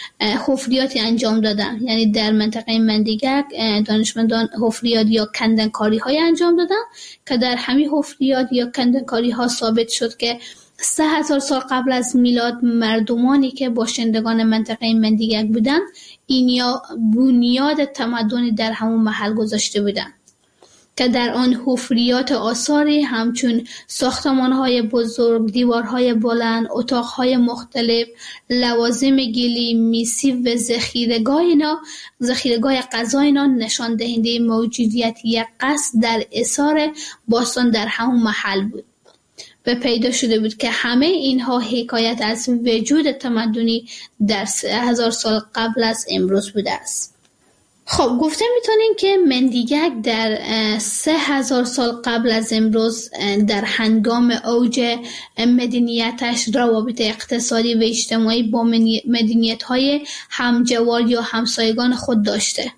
حفریاتی انجام دادن، یعنی در منطقه مندیگک دانشمندان حفریات یا کندنکاری های انجام دادن که در همین حفریات یا کندنکاری ها ثابت شد که سه هزار سال قبل از میلاد مردمانی که باشندگان منطقه مندیگک بودن این یا بنیاد تمدنی در همون محل گذاشته بودن که در آن حفریات آثاری همچون ساختمان‌های بزرگ، دیوارهای بلند، اتاق‌های مختلف، لوازم گلی، میسی و ذخیره‌گاه اینا، ذخیره‌گاه غذا اینا نشان دهنده موجودیت یک قصر در اثار باستان در همون محل بود و پیدا شده بود که همه اینها حکایت از وجود تمدنی در سه هزار سال قبل از امروز بوده است. خب گفته میتونیم که مندیگک در سه هزار سال قبل از امروز در هنگام اوج مدنیتش روابط اقتصادی و اجتماعی با مدنیت‌های همجوار یا همسایگان خود داشته.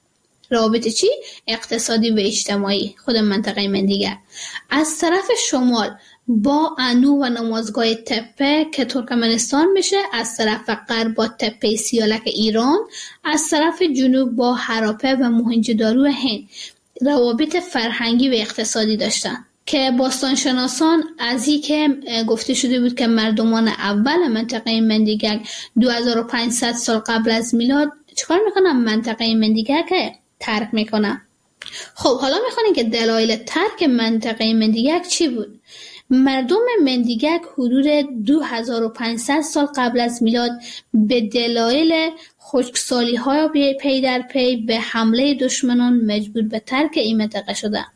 روابط چی؟ اقتصادی و اجتماعی خود منطقه مندیگک. از طرف شمال با انو و نمازگاه تپه که ترکمنستان میشه، از طرف غرب با تپه سیالک ایران، از طرف جنوب با هراپه و موهنجودارو هند روابط فرهنگی و اقتصادی داشتن که باستانشناسان از این که گفته شده بود که مردمان اول منطقه مندیگک دو هزار و پانصد سال قبل از میلاد چیکار میکنن؟ منطقه مندیگک ترک میکنن. خب حالا میخوانیم که دلایل ترک منطقه مندیگک چی بود؟ مردم مندیگک حدود دو هزار و پانصد سال قبل از میلاد به دلایل خشکسالی های پی در پی به حمله دشمنان مجبور به ترک این منطقه شدند.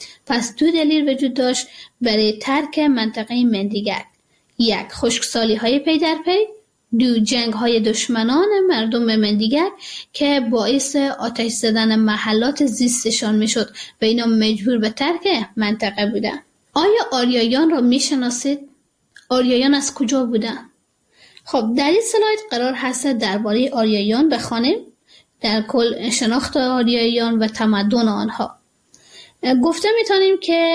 پس دو دلیل وجود داشت برای ترک منطقه مندیگک: یک، خشکسالی های پی در پی، دو، جنگ های دشمنان مردم مندیگک که باعث آتش زدن محلات زیستشان میشد و اینا مجبور به ترک منطقه بودند. آیا آریایان را میشناسید؟ آریایان از کجا بودند؟ خب در این اسلاید قرار هست درباره آریایان بخوانیم، در کل شناخت آریایان و تمدن آنها. گفته میتونیم که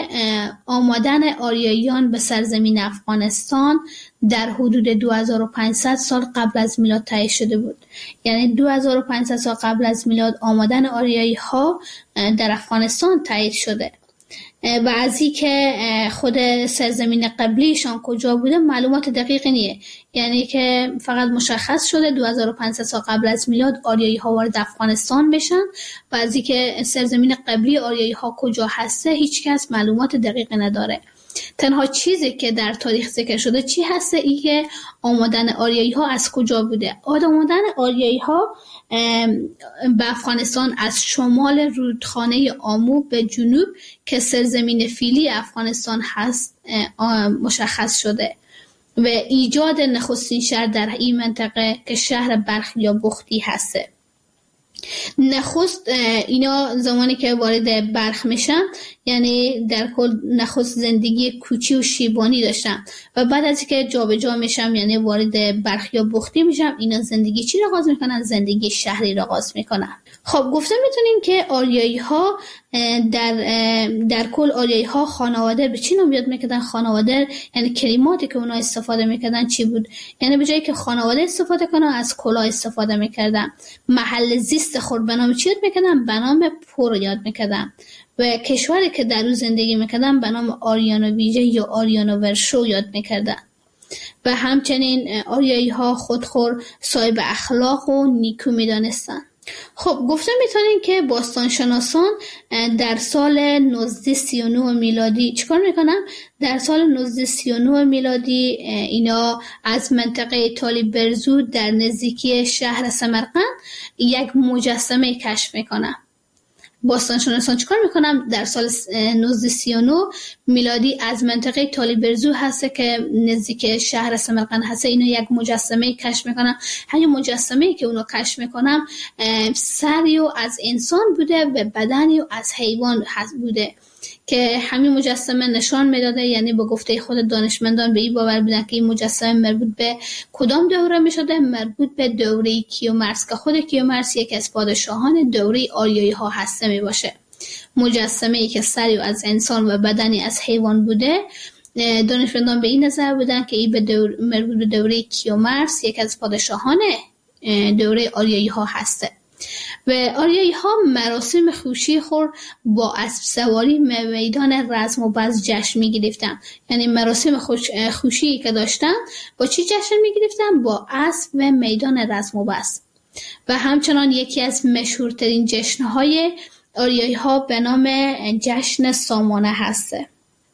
آمدن آریایان به سرزمین افغانستان در حدود دو هزار و پانصد سال قبل از میلاد تایید شده بود. یعنی دو هزار و پانصد سال قبل از میلاد آمدن آریایی ها در افغانستان تایید شده. و از این که خود سرزمین قبلیشان کجا بوده معلومات دقیقی نیه، یعنی که فقط مشخص شده دو هزار و پانصد سال قبل از میلاد آریایی ها وارد افغانستان بشن و از این که سرزمین قبلی آریایی ها کجا هسته هیچ کس معلومات دقیقی نداره. تنها چیزی که در تاریخ ذکر شده چی هسته؟ ای که آمدن آریایی ها از کجا بوده. آمدن آریایی ها به افغانستان از شمال رودخانه آمو به جنوب که سرزمین فیلی افغانستان هست مشخص شده و ایجاد نخستین شهر در این منطقه که شهر بلخ یا بختی هسته. نخست اینا زمانی که وارد بلخ میشن یعنی در کل نخست زندگی کوچی و شیبانی داشتن و بعد از اینکه جابجا میشم یعنی وارد بلخ یا بختی میشم اینا زندگی چی را آغاز میکنن؟ زندگی شهری را آغاز میکنن. خب گفته میتونیم که آریایی ها در در کل آریایی ها خانواده به چی نام یاد میکردن؟ خانواده یعنی کلماتی که اونا استفاده میکردن چی بود؟ یعنی به جایی که خانواده استفاده کنن از کلاه استفاده میکردن. محل زیست خود به نام چی یاد میکردن؟ به نام پور یاد میکردن و کشوری که در اون زندگی میکردن به نام آریانا ویژه یا آریانا ورشو یاد میکردن. و همچنین آریایی ها خودخور، صاحب اخلاق و نیکو میدانستن. خب گفته میتونیم که باستانشناسان در سال نوزده سی و نه میلادی چیکار میکنن؟ در سال نوزده سی و نه میلادی اینا از منطقه طالبرزو در نزدیکی شهر سمرقند یک مجسمه کشف میکنن. باستانشناسان چیکار میکنن؟ در سال نوزده سی و نه میلادی از منطقه طالبرزو هسته که نزدیک شهر سمرقند هسته اینا یک مجسمه کشف میکنن. همین مجسمه‌ای که اونا کشف میکنن سری از انسان بوده و بدنی از حیوان بوده که همین مجسمه نشان میداده، یعنی با گفته خود دانشمندان به این باور بودن که این مجسمه مربوط به کدام دوره میشده؟ مربوط به دوره کیومرث که خود کیومرث یکی از پادشاهان دوره آریایی ها هسته می باشه. مجسمه ای که سری از انسان و بدنی از حیوان بوده. دانشمندان به این نظر بودن که این به دور مربوط به دوره کیومرث یکی از پادشاهان دوره آریایی ها هسته. و آریایی ها مراسم خوشی خور با اسب سواری میدان رزم و بز جشن می گرفتن. یعنی مراسم خوش خوشی که داشتن با چی جشن می گرفتن؟ با اسب و میدان رزم و بز. و همچنان یکی از مشهورترین جشنهای آریایی ها به نام جشن سامانه هسته.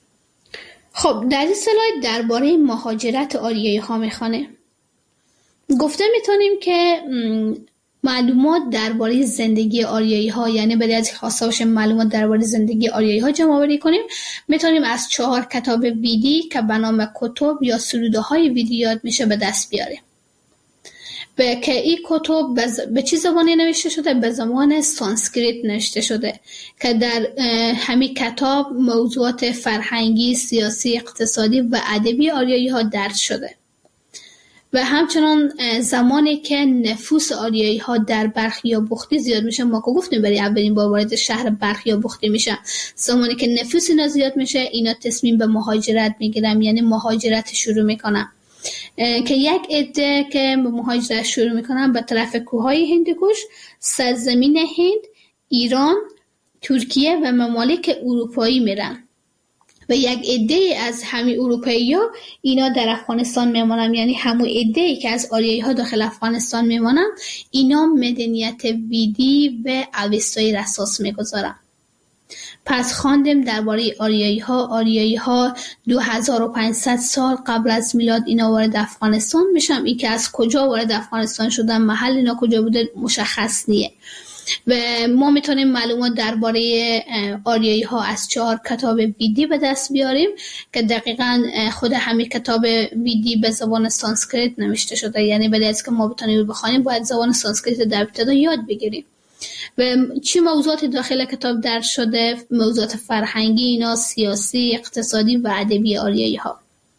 خب در این سلاید درباره مهاجرت آریایی ها میخوانه. گفته میتونیم که معلومات درباره زندگی آریایی ها، یعنی برای از خواسته باشه معلومات درباره زندگی آریایی ها جمع آوری کنیم، میتونیم از چهار کتاب ویدی که به نام کتب یا سروده های ویدی یاد میشه به دست بیاریم. به که این کتب بز... به چه زبانی نوشته شده؟ به زبان سانسکریت نوشته شده که در همین کتاب موضوعات فرهنگی، سیاسی، اقتصادی و ادبی آریایی ها درج شده. و همچنان زمانی که نفوس آریایی ها در بلخ یا بختی زیاد میشه، ما که گفتیم برای اولین بار وارد شهر بلخ یا بختی میشه، زمانی که نفوس اینا زیاد میشه اینا تصمیم به مهاجرت میگیرن، یعنی مهاجرت شروع میکنن که یک عده که به مهاجرت شروع میکنن به طرف کوههای هندوکش، سرزمین هند، ایران، ترکیه و ممالک اروپایی میرن و یک عده از همین اروپایی ها اینا در افغانستان میمونن، یعنی همون عده که از آریایی ها داخل افغانستان میمونن اینا مدنیت ویدی و اوستایی را اساس میگذارن. پس خواندیم درباره آریایی ها. آریایی ها دو هزار و پانصد سال قبل از میلاد اینا وارد افغانستان میشن. این که از کجا وارد افغانستان شدن، محل اینا کجا بوده مشخص نیه و ما میتونیم معلومات درباره آریایی ها از چهار کتاب ویدی به دست بیاریم که دقیقاً خود همین کتاب ویدی به زبان سانسکریت نوشته شده، یعنی برای از که ما بتونیم بخونیم باید زبان سانسکریت در ابتدا یاد بگیریم. و چی موضوعات داخل کتاب درج شده؟ موضوعات فرهنگی اینا، سیاسی، اقتصادی و ادبی آریایی ها.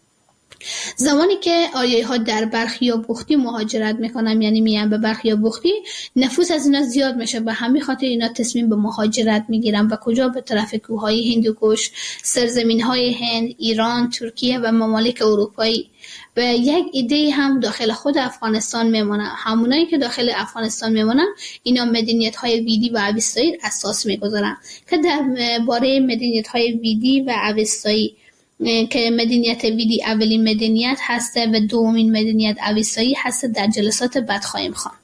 زمانی که آریایی ها در بلخ یا بختی مهاجرت میکنن، یعنی میان به بلخ یا بختی، نفوس از اینا زیاد میشه، به همین خاطر اینا تصمیم به مهاجرت میگیرن و کجا؟ به طرف کوههای هندوکش، سرزمین های هند، ایران، ترکیه و ممالک اروپایی. و یک ایده هم داخل خود افغانستان میمونن. همونایی که داخل افغانستان میمونن اینا مدنیت های ویدی و اوستایی اساس میگذارن که در باره مدنیت های ویدی و اوستایی که مدنیت ویدی اولین مدنیت هسته و دومین مدنیت اوستایی هسته در جلسات بعد خواهیم خواند.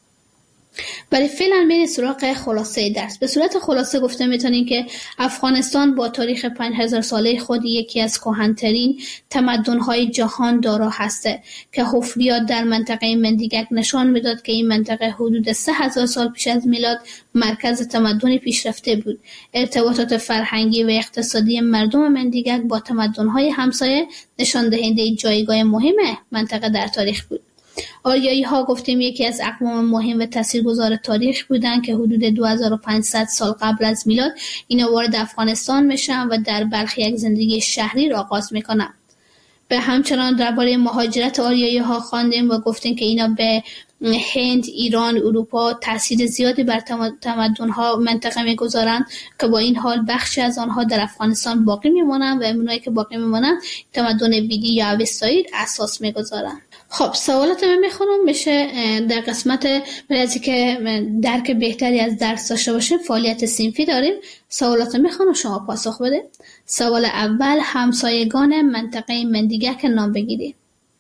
برای فعلا بریم سراغ خلاصه درس. به صورت خلاصه گفته میتونیم که افغانستان با تاریخ پنج هزار ساله خود یکی از کهن‌ترین تمدن‌های جهان دارا هسته که حفریات در منطقه مندیگک نشان میداد که این منطقه حدود سه هزار سال پیش از میلاد مرکز تمدن پیشرفته بود. ارتباطات فرهنگی و اقتصادی مردم مندیگک با تمدن‌های همسایه نشان دهنده جایگاه مهم منطقه در تاریخ بود. آریایی ها گفتیم یکی از اقوام مهم و تاثیرگذار تاریخ بودند که حدود دو هزار و پانصد سال قبل از میلاد اینا وارد افغانستان میشن و در بلخ یک زندگی شهری را آغاز میکنن. به همچنان درباره مهاجرت آریایی ها خواندیم و گفتیم که اینا به هند، ایران، اروپا تاثیر زیادی بر تمدن ها منطقه میگذارن که با این حال بخشی از آنها در افغانستان باقی میمونن و اونایی که باقی میمونن تمدن ویدی یا اوستایی اساس میگذارن. خب سوالات من میخونم میشه در قسمت برای از که درک بهتری از درس داشته باشیم فعالیت صنفی داریم. سوالات میخونم شما پاسخ بده. سوال اول، همسایگان منطقه مندیگک نام بگیرید.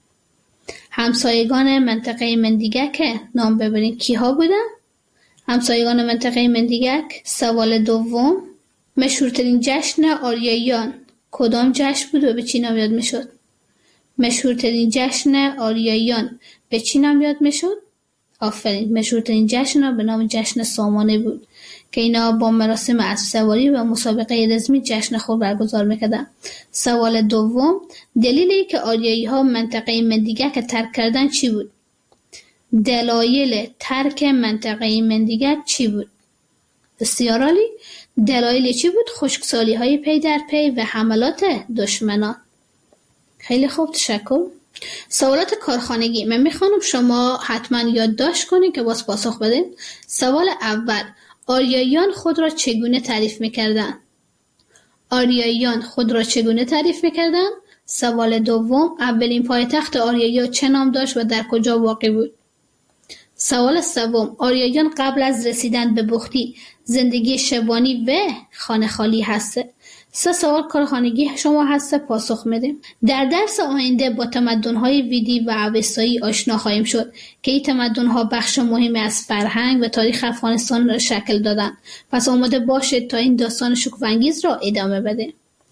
همسایگان منطقه مندیگک نام ببرید. کی ها بودن؟ همسایگان منطقه مندیگک. سوال دوم، مشهورترین جشن آریاییان کدام جشن بود و به چی نام یاد میشد؟ مشهورترین جشن آریاییان به چی نام یاد میشد؟ آفرین، مشهورترین جشن به نام جشن سامانه بود که اینا با مراسم اسب سواری و مسابقه رزمی جشن خود برگزار میکردن. سوال دوم، دلیلی که آریایی ها منطقه مندیگک ترک کردن چی بود؟ دلایل ترک منطقه مندیگک چی بود؟ بسیار عالی. دلایل چی بود؟ خشکسالی های پی در پی و حملات دشمنان. خیلی خوب، تشکر. سوالات کارخانگی من میخوانم شما حتما یادداشت کنید که باز پاسخ بدین. سوال اول، آریاییان خود را چگونه تعریف میکردن؟ آریاییان خود را چگونه تعریف میکردن؟ سوال دوم، اولین پایتخت آریایی چه نام داشت و در کجا واقع بود؟ سوال سوم، آریاییان قبل از رسیدن به بختی زندگی شبانی و خانه خالی هسته؟ سه سوال کارخانگی شما هسته، پاسخ میدیم. در درس آینده با تمدن‌های ویدی و اوستایی آشنا خواهیم شد که این تمدن‌ها بخش مهمی از فرهنگ و تاریخ افغانستان را شکل دادن. پس آماده باشید تا این داستان شکوفه‌انگیز را ادامه بده.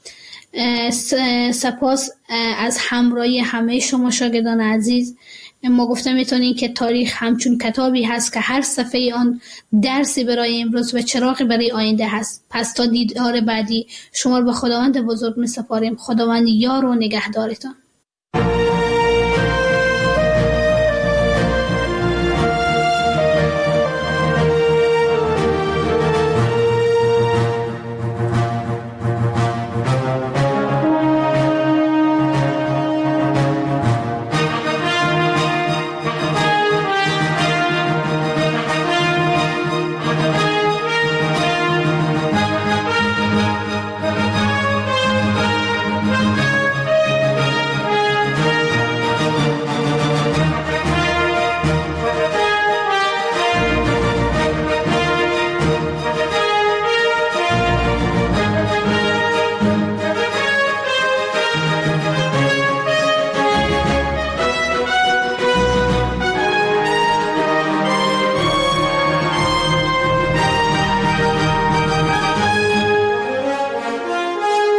سپاس از همراهی همه شما شاگردان عزیز. ما گفتم میتونین که تاریخ همچون کتابی هست که هر صفحه آن درسی برای امروز و چراغی برای آینده هست. پس تا دیدار بعدی شما رو به خداوند بزرگ می سپاریم. خداوند یار و نگهدارتان.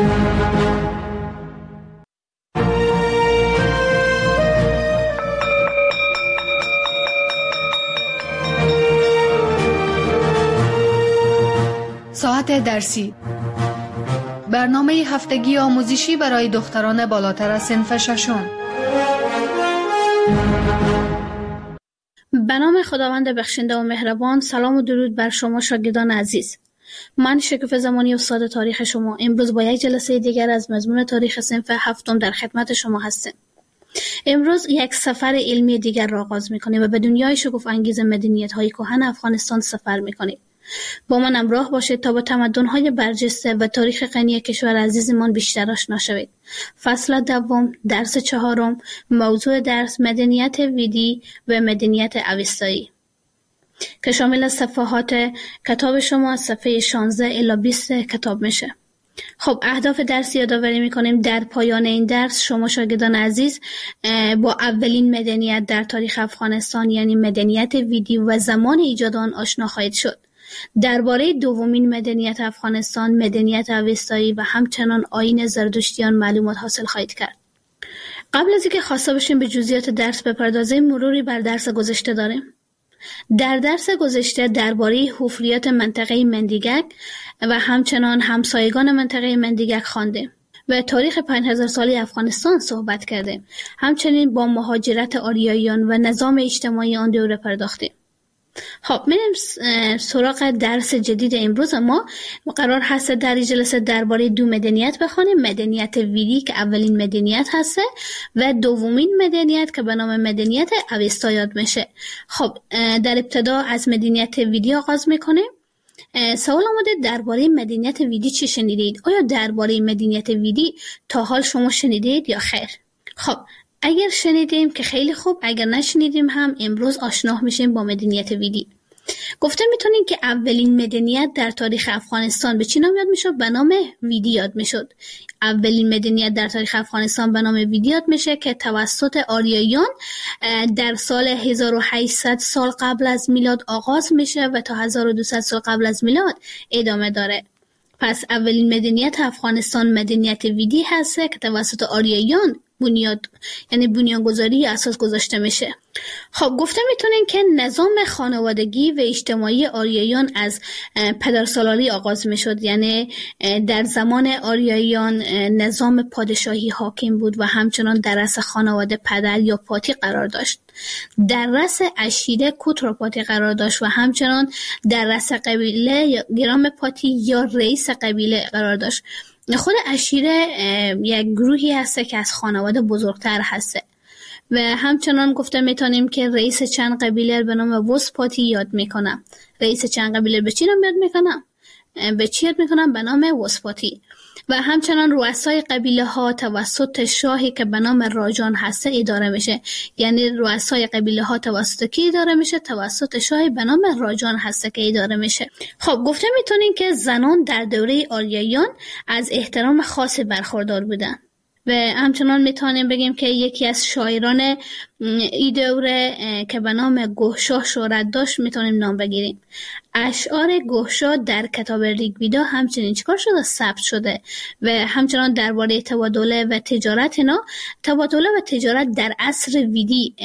ساعت درسی، برنامه هفتگی آموزشی برای دختران بالاتر از صنف ششم. به نام خداوند بخشنده و مهربان. سلام و درود بر شما شاگردان عزیز. من شکوفه زمانی استاد تاریخ شما امروز با یک جلسه دیگر از مضمون تاریخ صنف هفتم در خدمت شما هستم. امروز یک سفر علمی دیگر را آغاز می‌کنیم و به دنیای شگفت انگیز مدنیت‌های کهن افغانستان سفر می‌کنیم. با من همراه باشید تا با تمدن‌های برجسته و تاریخ غنی کشور عزیزمان بیشتر آشنا شوید. فصل دوم، درس چهارم، موضوع درس مدنیت ویدی و مدنیت اوستایی که شامل صفحات کتاب شما از صفحه شانزده الی بیست کتاب میشه. خب اهداف درس یادآوری میکنیم. در پایان این درس شما شاگردان عزیز با اولین مدنیت در تاریخ افغانستان یعنی مدنیت ویدی و زمان ایجاد آن آشنا خواهید شد. درباره دومین مدنیت افغانستان، مدنیت اوستایی و همچنان آیین زرتشتیان معلومات حاصل خواهید کرد. قبل از اینکه خواسته باشیم به جزئیات درس بپردازیم، مروری بر درس گذشته داریم. در درس گذشته درباره حفریات منطقه مندیگک و همچنان همسایگان منطقه مندیگک خواندیم و تاریخ پنج هزار سالی افغانستان صحبت کردیم. همچنین با مهاجرت آریاییان و نظام اجتماعی آن دوره پرداختیم. خب میریم سراغ درس جدید امروز. ما قرار هست در این جلسه درباره دو مدنیت بخونیم. مدنیت ویدی که اولین مدنیت هسته و دومین مدنیت که به نام مدنیت اوستا یاد میشه. خب در ابتدا از مدنیت ویدی آغاز میکنیم. سوال آمده درباره مدنیت ویدی چی شنیدید؟ آیا درباره مدنیت ویدی تا حال شما شنیدید یا خیر؟ خب اگر شنیدیم که خیلی خوب، اگر نشنیدیم هم امروز آشنا میشیم با مدنیت ویدی. گفته میتونیم که اولین مدنیت در تاریخ افغانستان به چی نام یاد میشد؟ به نام ویدی یاد میشد. اولین مدنیت در تاریخ افغانستان به نام ویدی یاد میشه که توسط آریاییان در سال هزار و هشتصد سال قبل از میلاد آغاز میشه و تا هزار و دویست سال قبل از میلاد ادامه داره. پس اولین مدنیت افغانستان مدنیت ویدی هست که توسط آریاییان بنیاد یعنی بنیانگذاری اساس گذاشته میشه. خب گفته میتونین که نظام خانوادگی و اجتماعی آریاییان از پدرسالاری آغاز میشد، یعنی در زمان آریاییان نظام پادشاهی حاکم بود و همچنان در رأس خانواده پدر یا پاتی قرار داشت. در رأس عشیره کوتراپاتی قرار داشت و همچنان در رأس قبیله یا گرام پاتی یا رئیس قبیله قرار داشت. خود عشیره یک گروهی هسته که از خانواده بزرگتر هسته و همچنان گفته میتونیم که رئیس چند قبیله به نام وسپاتی یاد میکنم. رئیس چند قبیله به چی نام یاد میکنم؟ به چی یاد میکنم؟ به نام وسپاتی. و همچنان رؤسای قبیله ها توسط شاهی که به نام راجان هسته اداره میشه، یعنی رؤسای قبیله ها توسط کی اداره میشه؟ توسط شاهی به نام راجان هسته که اداره میشه. خب گفته میتونین که زنان در دوره آریاییان از احترام خاصی برخوردار بودن و همچنان میتونیم بگیم که یکی از شاعران ای دوره که به نام گوهشا شهرت داشت میتونیم نام بگیریم. اشعار گوهشا در کتاب ریگویدا همچنین چیکار شده؟ ثبت شده و همچنان درباره تبادله و تجارت اینا. تبادله و تجارت در عصر ویدی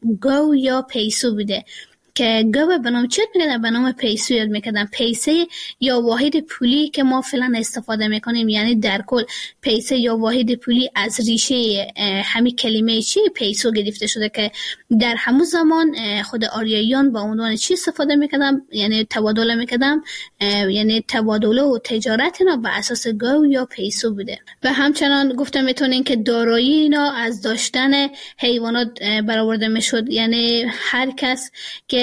گو یا پیسو بوده که گو به نام چی میگن؟ به نام پیسو یاد میکردن. پیسه یا واحد پولی که ما فعلا استفاده میکنیم، یعنی در کل پیسه یا واحد پولی از ریشه همین کلمه چی پیسو گرفته شده که در همون زمان خود آریاییان با عنوان چی استفاده میکردن؟ یعنی تبادله میکردن، یعنی تبادله و تجارت اینا بر اساس گو یا پیسو بوده. و همچنان گفتم میتونین که دارایی اینا از داشتن حیوانات برآورده میشد، یعنی هر کس که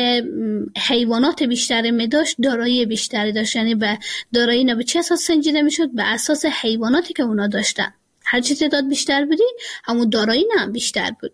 حیوانات بیشتری می داشت دارایی بیشتری داشت، یعنی به دارایی اینا به چه اساس سنجیده میشد؟ به اساس حیواناتی که اونا داشتن. هر چی تعداد بیشتر بودی همون دارایی هم بیشتر بود.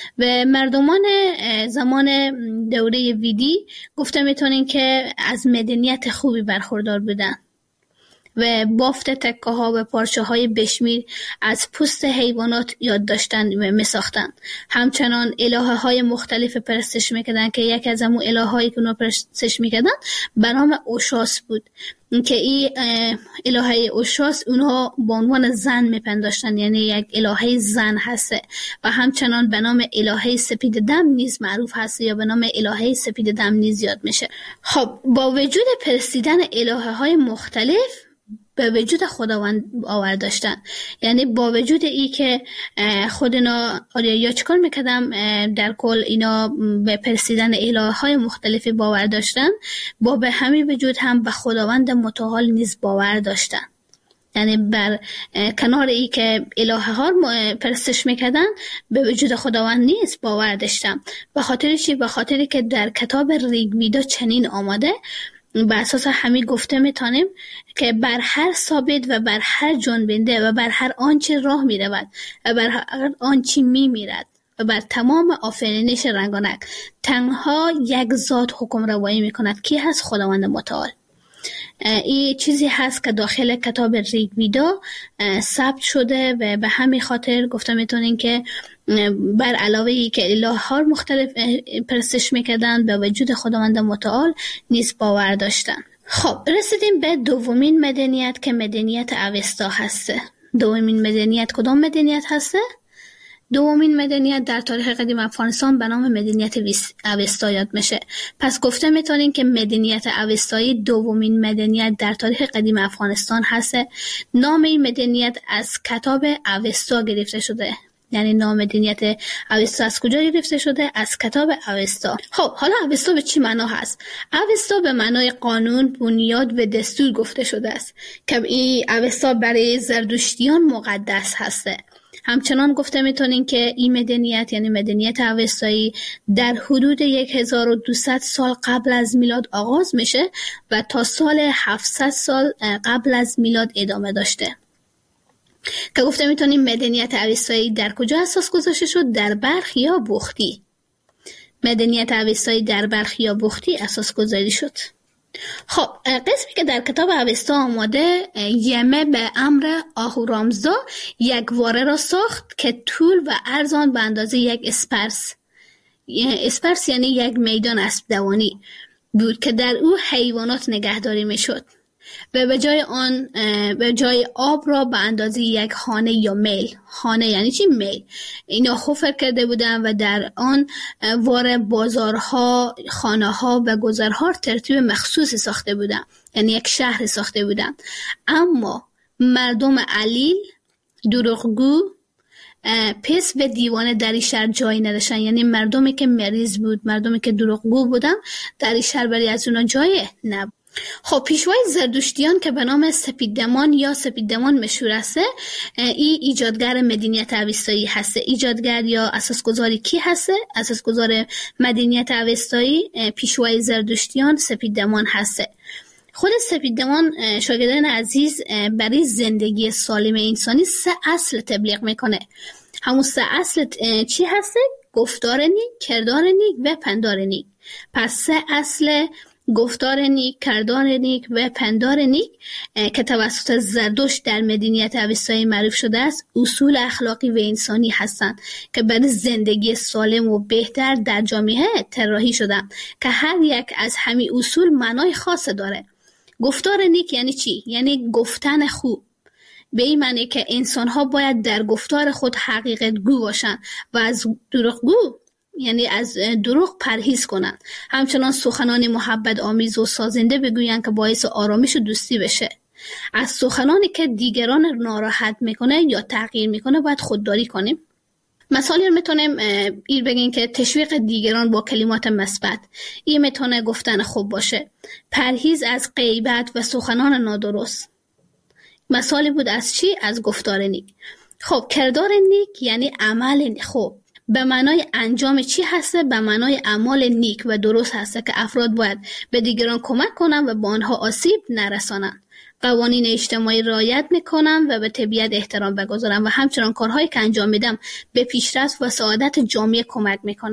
و مردمان زمان دوره ویدی گفته میتونین که از مدنیت خوبی برخوردار بودن و بافت تکه ها و پارچه های بشمیر از پوست حیوانات یاد داشتن و می ساختن. همچنان الهه های مختلف پرستش میکردن که یک از امو الهه هایی که اونا پرستش میکردن به نام اوشاس بود که این الهه اوشاس اونها به عنوان زن میپنداشتن، یعنی یک الهه زن هسته و همچنان به نام الهه سپید دم نیز معروف هسته یا به نام الهه سپید دم نیز یاد میشه. خب با وجود پرستیدن الهه های مختلف به وجود خداوند باور داشتن، یعنی با وجود ای که خود اینا یا چیکار میکردم در کل اینا به پرستیدن الهه های مختلفی باور داشتن، با به همین وجود هم به خداوند متعال نیز باور داشتن. یعنی بر کنار ای که الهه ها پرستش میکردن به وجود خداوند نیز باور داشتن. به خاطر چی؟ به خاطری که در کتاب ریگ ویدا چنین آماده، بر اساس همین گفته میتونیم که بر هر ثابت و بر هر جنبنده و بر هر آنچه راه میرود و بر هر آنچه میمیرد و بر تمام آفرینش رنگانک تنها یک ذات حکم روایی میکند. کی هست؟ خداوند متعال. این چیزی هست که داخل کتاب ریگ ویدا ثبت شده و به همین خاطر گفته میتونین که بر علاوه ای که الهه ها مختلف پرستش میکردن به وجود خداوند متعال نیز باور داشتن. خب رسیدیم به دومین مدنیت که مدنیت اوستا هسته. دومین مدنیت کدام مدنیت هسته؟ دومین مدنیت در تاریخ قدیم افغانستان به نام مدنیت اوستا یاد میشه. پس گفته میتونین که مدنیت اوستایی دومین مدنیت در تاریخ قدیم افغانستان هسته. نام این مدنیت از کتاب اوستا گرفته شده. یعنی نام مدنیت اوستا از کجا گرفته شده؟ از کتاب اوستا. خب حالا اوستا به چی معنا هست؟ اوستا به معنای قانون، بنیاد و دستور گفته شده است که این اوستا برای زردشتیان مقدس هسته. همچنان گفته میتونین که این مدنیت یعنی مدنیت اوستایی در حدود هزار و دویست سال قبل از میلاد آغاز میشه و تا سال هفتصد سال قبل از میلاد ادامه داشته. که گفته میتونیم مدنیت اوستایی در کجا اساس گذاشته شد؟ در بلخ یا بختی. مدنیت اوستایی در بلخ یا بختی اساس گذاری شد. خب قسمی که در کتاب اوستا آماده، یمه به امر آهورامزدا یک واره را ساخت که طول و عرض آن به اندازه یک اسپرس اسپرس یعنی یک میدان اسب دوانی بود که در او حیوانات نگهداری میشد و به جای آن به جای آب را به اندازه یک خانه یا میل، خانه یعنی چی؟ میل، اینا حفر کرده بودن و در آن واره بازارها، خانه‌ها و گذرها ترتیب مخصوصی ساخته بودن، یعنی یک شهر ساخته بودن. اما مردم علیل، دروغگو، پس و دیوانه در این شهر جایی نداشتن، یعنی مردمی که مریض بود، مردمی که دروغگو بودن در این شهر برای از اونا جایی نبود. خب پیشوای زردشتیان که به نام سپیددمان یا سپیددمان مشهور است، ای ایجادگر مدنیت اوستایی هست. ایجادگر یا اساسگذاری کی هست؟ اساسگذار مدنیت اوستایی پیشوای زردشتیان سپیددمان هست. خود سپیددمان شاگردان عزیز برای زندگی سالم انسانی سه اصل تبلیغ میکنه. همون سه اصل چی هست؟ گفتار نیک، کردار نیک و پندار نیک. پس سه اصل گفتار نیک، کردار نیک و پندار نیک که توسط زردشت در مدنیت اوستایی معروف شده است، اصول اخلاقی و انسانی هستند که برای زندگی سالم و بهتر در جامعه طراحی شدند که هر یک از همین اصول معنای خاص داره. گفتار نیک یعنی چی؟ یعنی گفتن خوب. به این معنی که انسان‌ها باید در گفتار خود حقیقت گو باشند و از دروغگو یعنی از دروغ پرهیز کنند. همچنان سخنان محبت آمیز و سازنده بگویند که باعث آرامش و دوستی بشه. از سخنانی که دیگران ناراحت میکنه یا تغییر میکنه باید خودداری کنیم. مثالی رو میتونیم این بگیم که تشویق دیگران با کلمات مثبت، این میتونه گفتن خوب باشه. پرهیز از غیبت و سخنان نادرست مثالی بود از چی؟ از گفتار نیک. خب کردار نیک یعنی عمل خوب. به معنای انجام چی هسته؟ به معنای اعمال نیک و درست هسته که افراد باید به دیگران کمک کنن و به آنها آسیب نرسانن. قوانین اجتماعی رعایت میکنن و به طبیعت احترام بگذارن و همچنان کارهایی که انجام میدم به پیشرفت و سعادت جامعه کمک میکنه.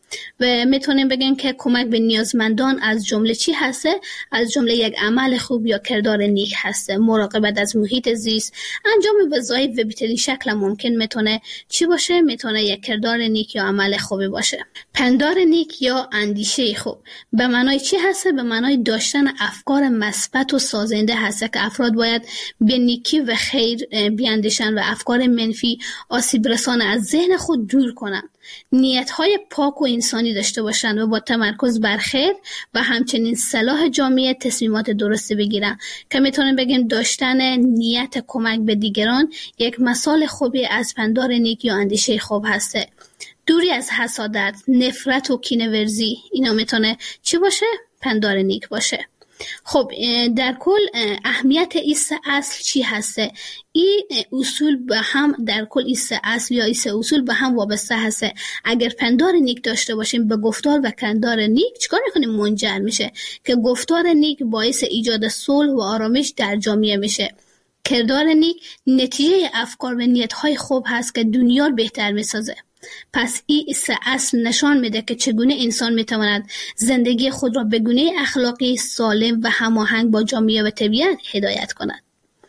و میتونیم بگیم که کمک به نیازمندان از جمله چی هسته؟ از جمله یک عمل خوب یا کردار نیک هسته. مراقبت از محیط زیست، انجام وظایف و بهترین شکل ممکن میتونه چی باشه؟ میتونه یک کردار نیک یا عمل خوبی باشه. پندار نیک یا اندیشه خوب به معنای چی هسته؟ به معنای داشتن افکار مثبت و سازنده هسته که افراد باید به نیکی و خیر بیاندیشن و افکار منفی آسیب رسان از ذهن خود دور کنند. نیت‌های پاک و انسانی داشته باشند و با تمرکز بر خیر و همچنین صلاح جامعه تصمیمات درستی بگیرن که میتونیم بگیم داشتن نیت کمک به دیگران یک مثال خوبی از پندار نیک یا اندیشه خوب هسته. دوری از حسادت، نفرت و کینه‌ورزی، اینا میتونه چی باشه؟ پندار نیک باشه. خب در کل اهمیت ایست اصل چی هسته؟ این اصول به هم در کل ایست اصل یا ایست اصول به هم وابسته هسته. اگر پندار نیک داشته باشیم به گفتار و کردار نیک چیکار میکنیم؟ منجر میشه که گفتار نیک باعث ایجاد صلح و آرامش در جامعه میشه. کردار نیک نتیجه افکار و نیت‌های خوب هست که دنیا رو بهتر میسازه. پس این اصل نشان میده که چگونه انسان میتواند زندگی خود را به گونه اخلاقی سالم و هماهنگ با جامعه و طبیعت هدایت کند.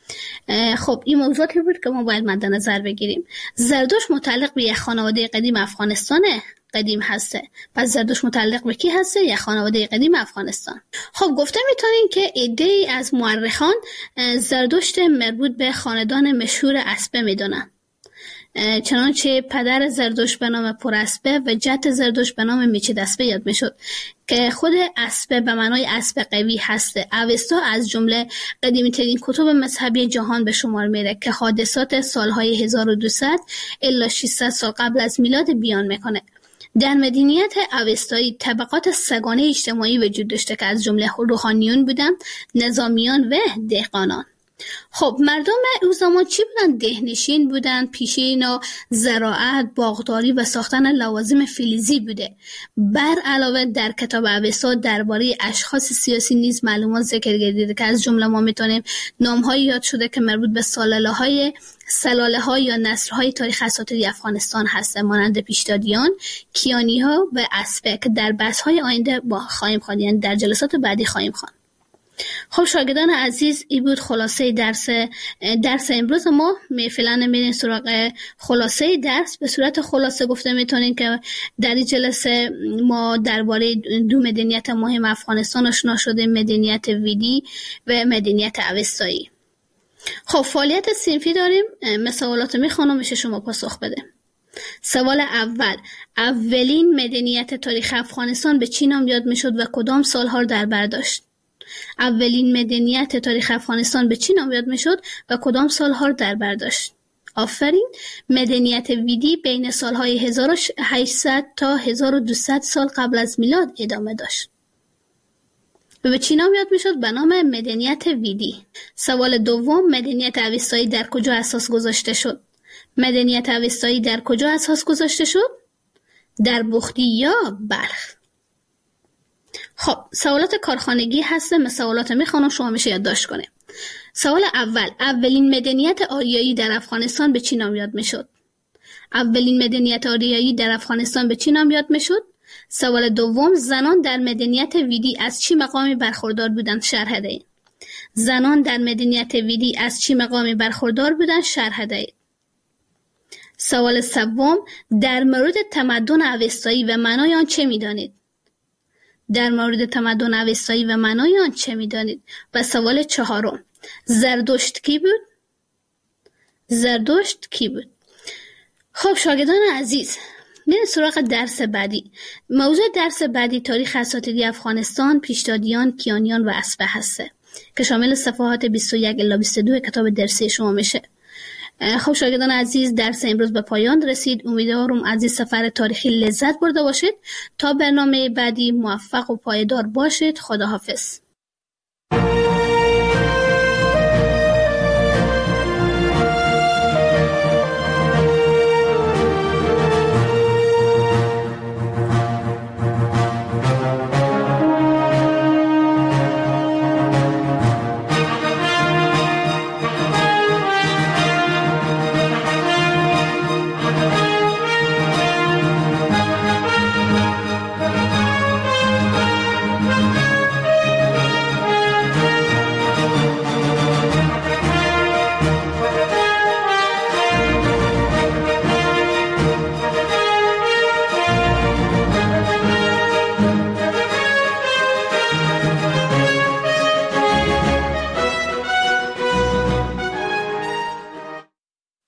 خب این موضوعاتی بود که ما باید مد نظر بگیریم. زردشت متعلق به یک خانواده قدیم افغانستان قدیم هسته. پس زردشت متعلق به کی هسته؟ یک خانواده قدیم افغانستان. خب گفته میتونین که عده‌ای از مورخان زردشت مربوط به خاندان مشهور اسبه میدونن. چنانچه پدر زردشت به نام پراسبه و جد زردشت به نام میچداسبه یاد میشد که خود اسبه به معنای اسب قوی هسته. اوستا از جمله قدیمی ترین کتب مذهبی جهان به شمار میره که حادثات سالهای هزار و دویست الی ششصد سال قبل از میلاد بیان میکنه. در مدنیت اوستایی طبقات سگانه اجتماعی وجود داشته که از جمله روحانیون بودن، نظامیان و دهقانان. خب مردم اون زمان چی بودن؟ دهنشین بودن، پیشین و زراعت، باغداری و ساختن لوازم فلزی بوده. بر علاوه در کتاب اوستا درباره اشخاص سیاسی نیز معلومات ذکر گردیده که از جمله ما میتونیم نام‌های یاد شده که مربوط به سلاله‌های سلاله‌ها یا نسل‌های تاریخ اساطیری افغانستان هستند، مانند پیشدادیان، کیانی‌ها و اسبه که در بحث‌های آینده با خواهیم خواند، یعنی در جلسات بعدی خواهیم خواند. خب شاگردان عزیز، این بود خلاصه درس درس امروز ما. می فعلا میریم سراغ خلاصه درس. به صورت خلاصه گفته میتونیم که در این جلسه ما درباره دو مدنیت مهم افغانستان آشنا شدیم، مدنیت ویدی و مدنیت اوستایی. خب فعالیت صنفی داریم. سوالات میخوانم میشه شما پاسخ بده. سوال اول: اولین مدنیت تاریخ افغانستان به چی نام یاد میشد و کدام سالها در بر داشت؟ اولین مدنیت تاریخ افغانستان به چی نام یاد میشد و کدام سالها در بر داشت؟ آفرین. مدنیت ویدی بین سالهای هزار و هشتصد تا هزار و دویست سال قبل از میلاد ادامه داشت. و به چی نام یاد میشد؟ به نام مدنیت ویدی. سوال دوم: مدنیت اوستایی در کجا اساس گذاشته شد؟ مدنیت اوستایی در کجا اساس گذاشته شد؟ در بختی یا بلخ؟ خب سوالات کارخانگی هست. من سوالات میخوانم شما میشه یادداشت کنه. سوال اول: اولین مدنیت آریایی در افغانستان به چی نام یاد میشد؟ اولین مدنیت آریایی در افغانستان به چی نام یاد میشد؟ سوال دوم: زنان در مدنیت ویدی از چی مقامی برخوردار بودند؟ شرح دهید. زنان در مدنیت ویدی از چی مقامی برخوردار بودند؟ شرح دهید. سوال سوم: در مورد تمدن اوستایی و معنای آن چه میدانید؟ در مورد تمدن اوستایی و معنای آن چه میدانید؟ و سوال چهارم: زردشت کی بود؟ زردشت کی بود؟ خب شاگردان عزیز، میریم سراغ درس بعدی. موضوع درس بعدی تاریخ اساطیری افغانستان، پیشدادیان، کیانیان و اسبه هسته که شامل صفحات بیست و یک الی بیست و دو کتاب درسی شما میشه. خب شاگردان عزیز، درس امروز به پایان رسید. امیدوارم از این سفر تاریخی لذت برده باشید. تا برنامه بعدی موفق و پایدار باشید. خداحافظ.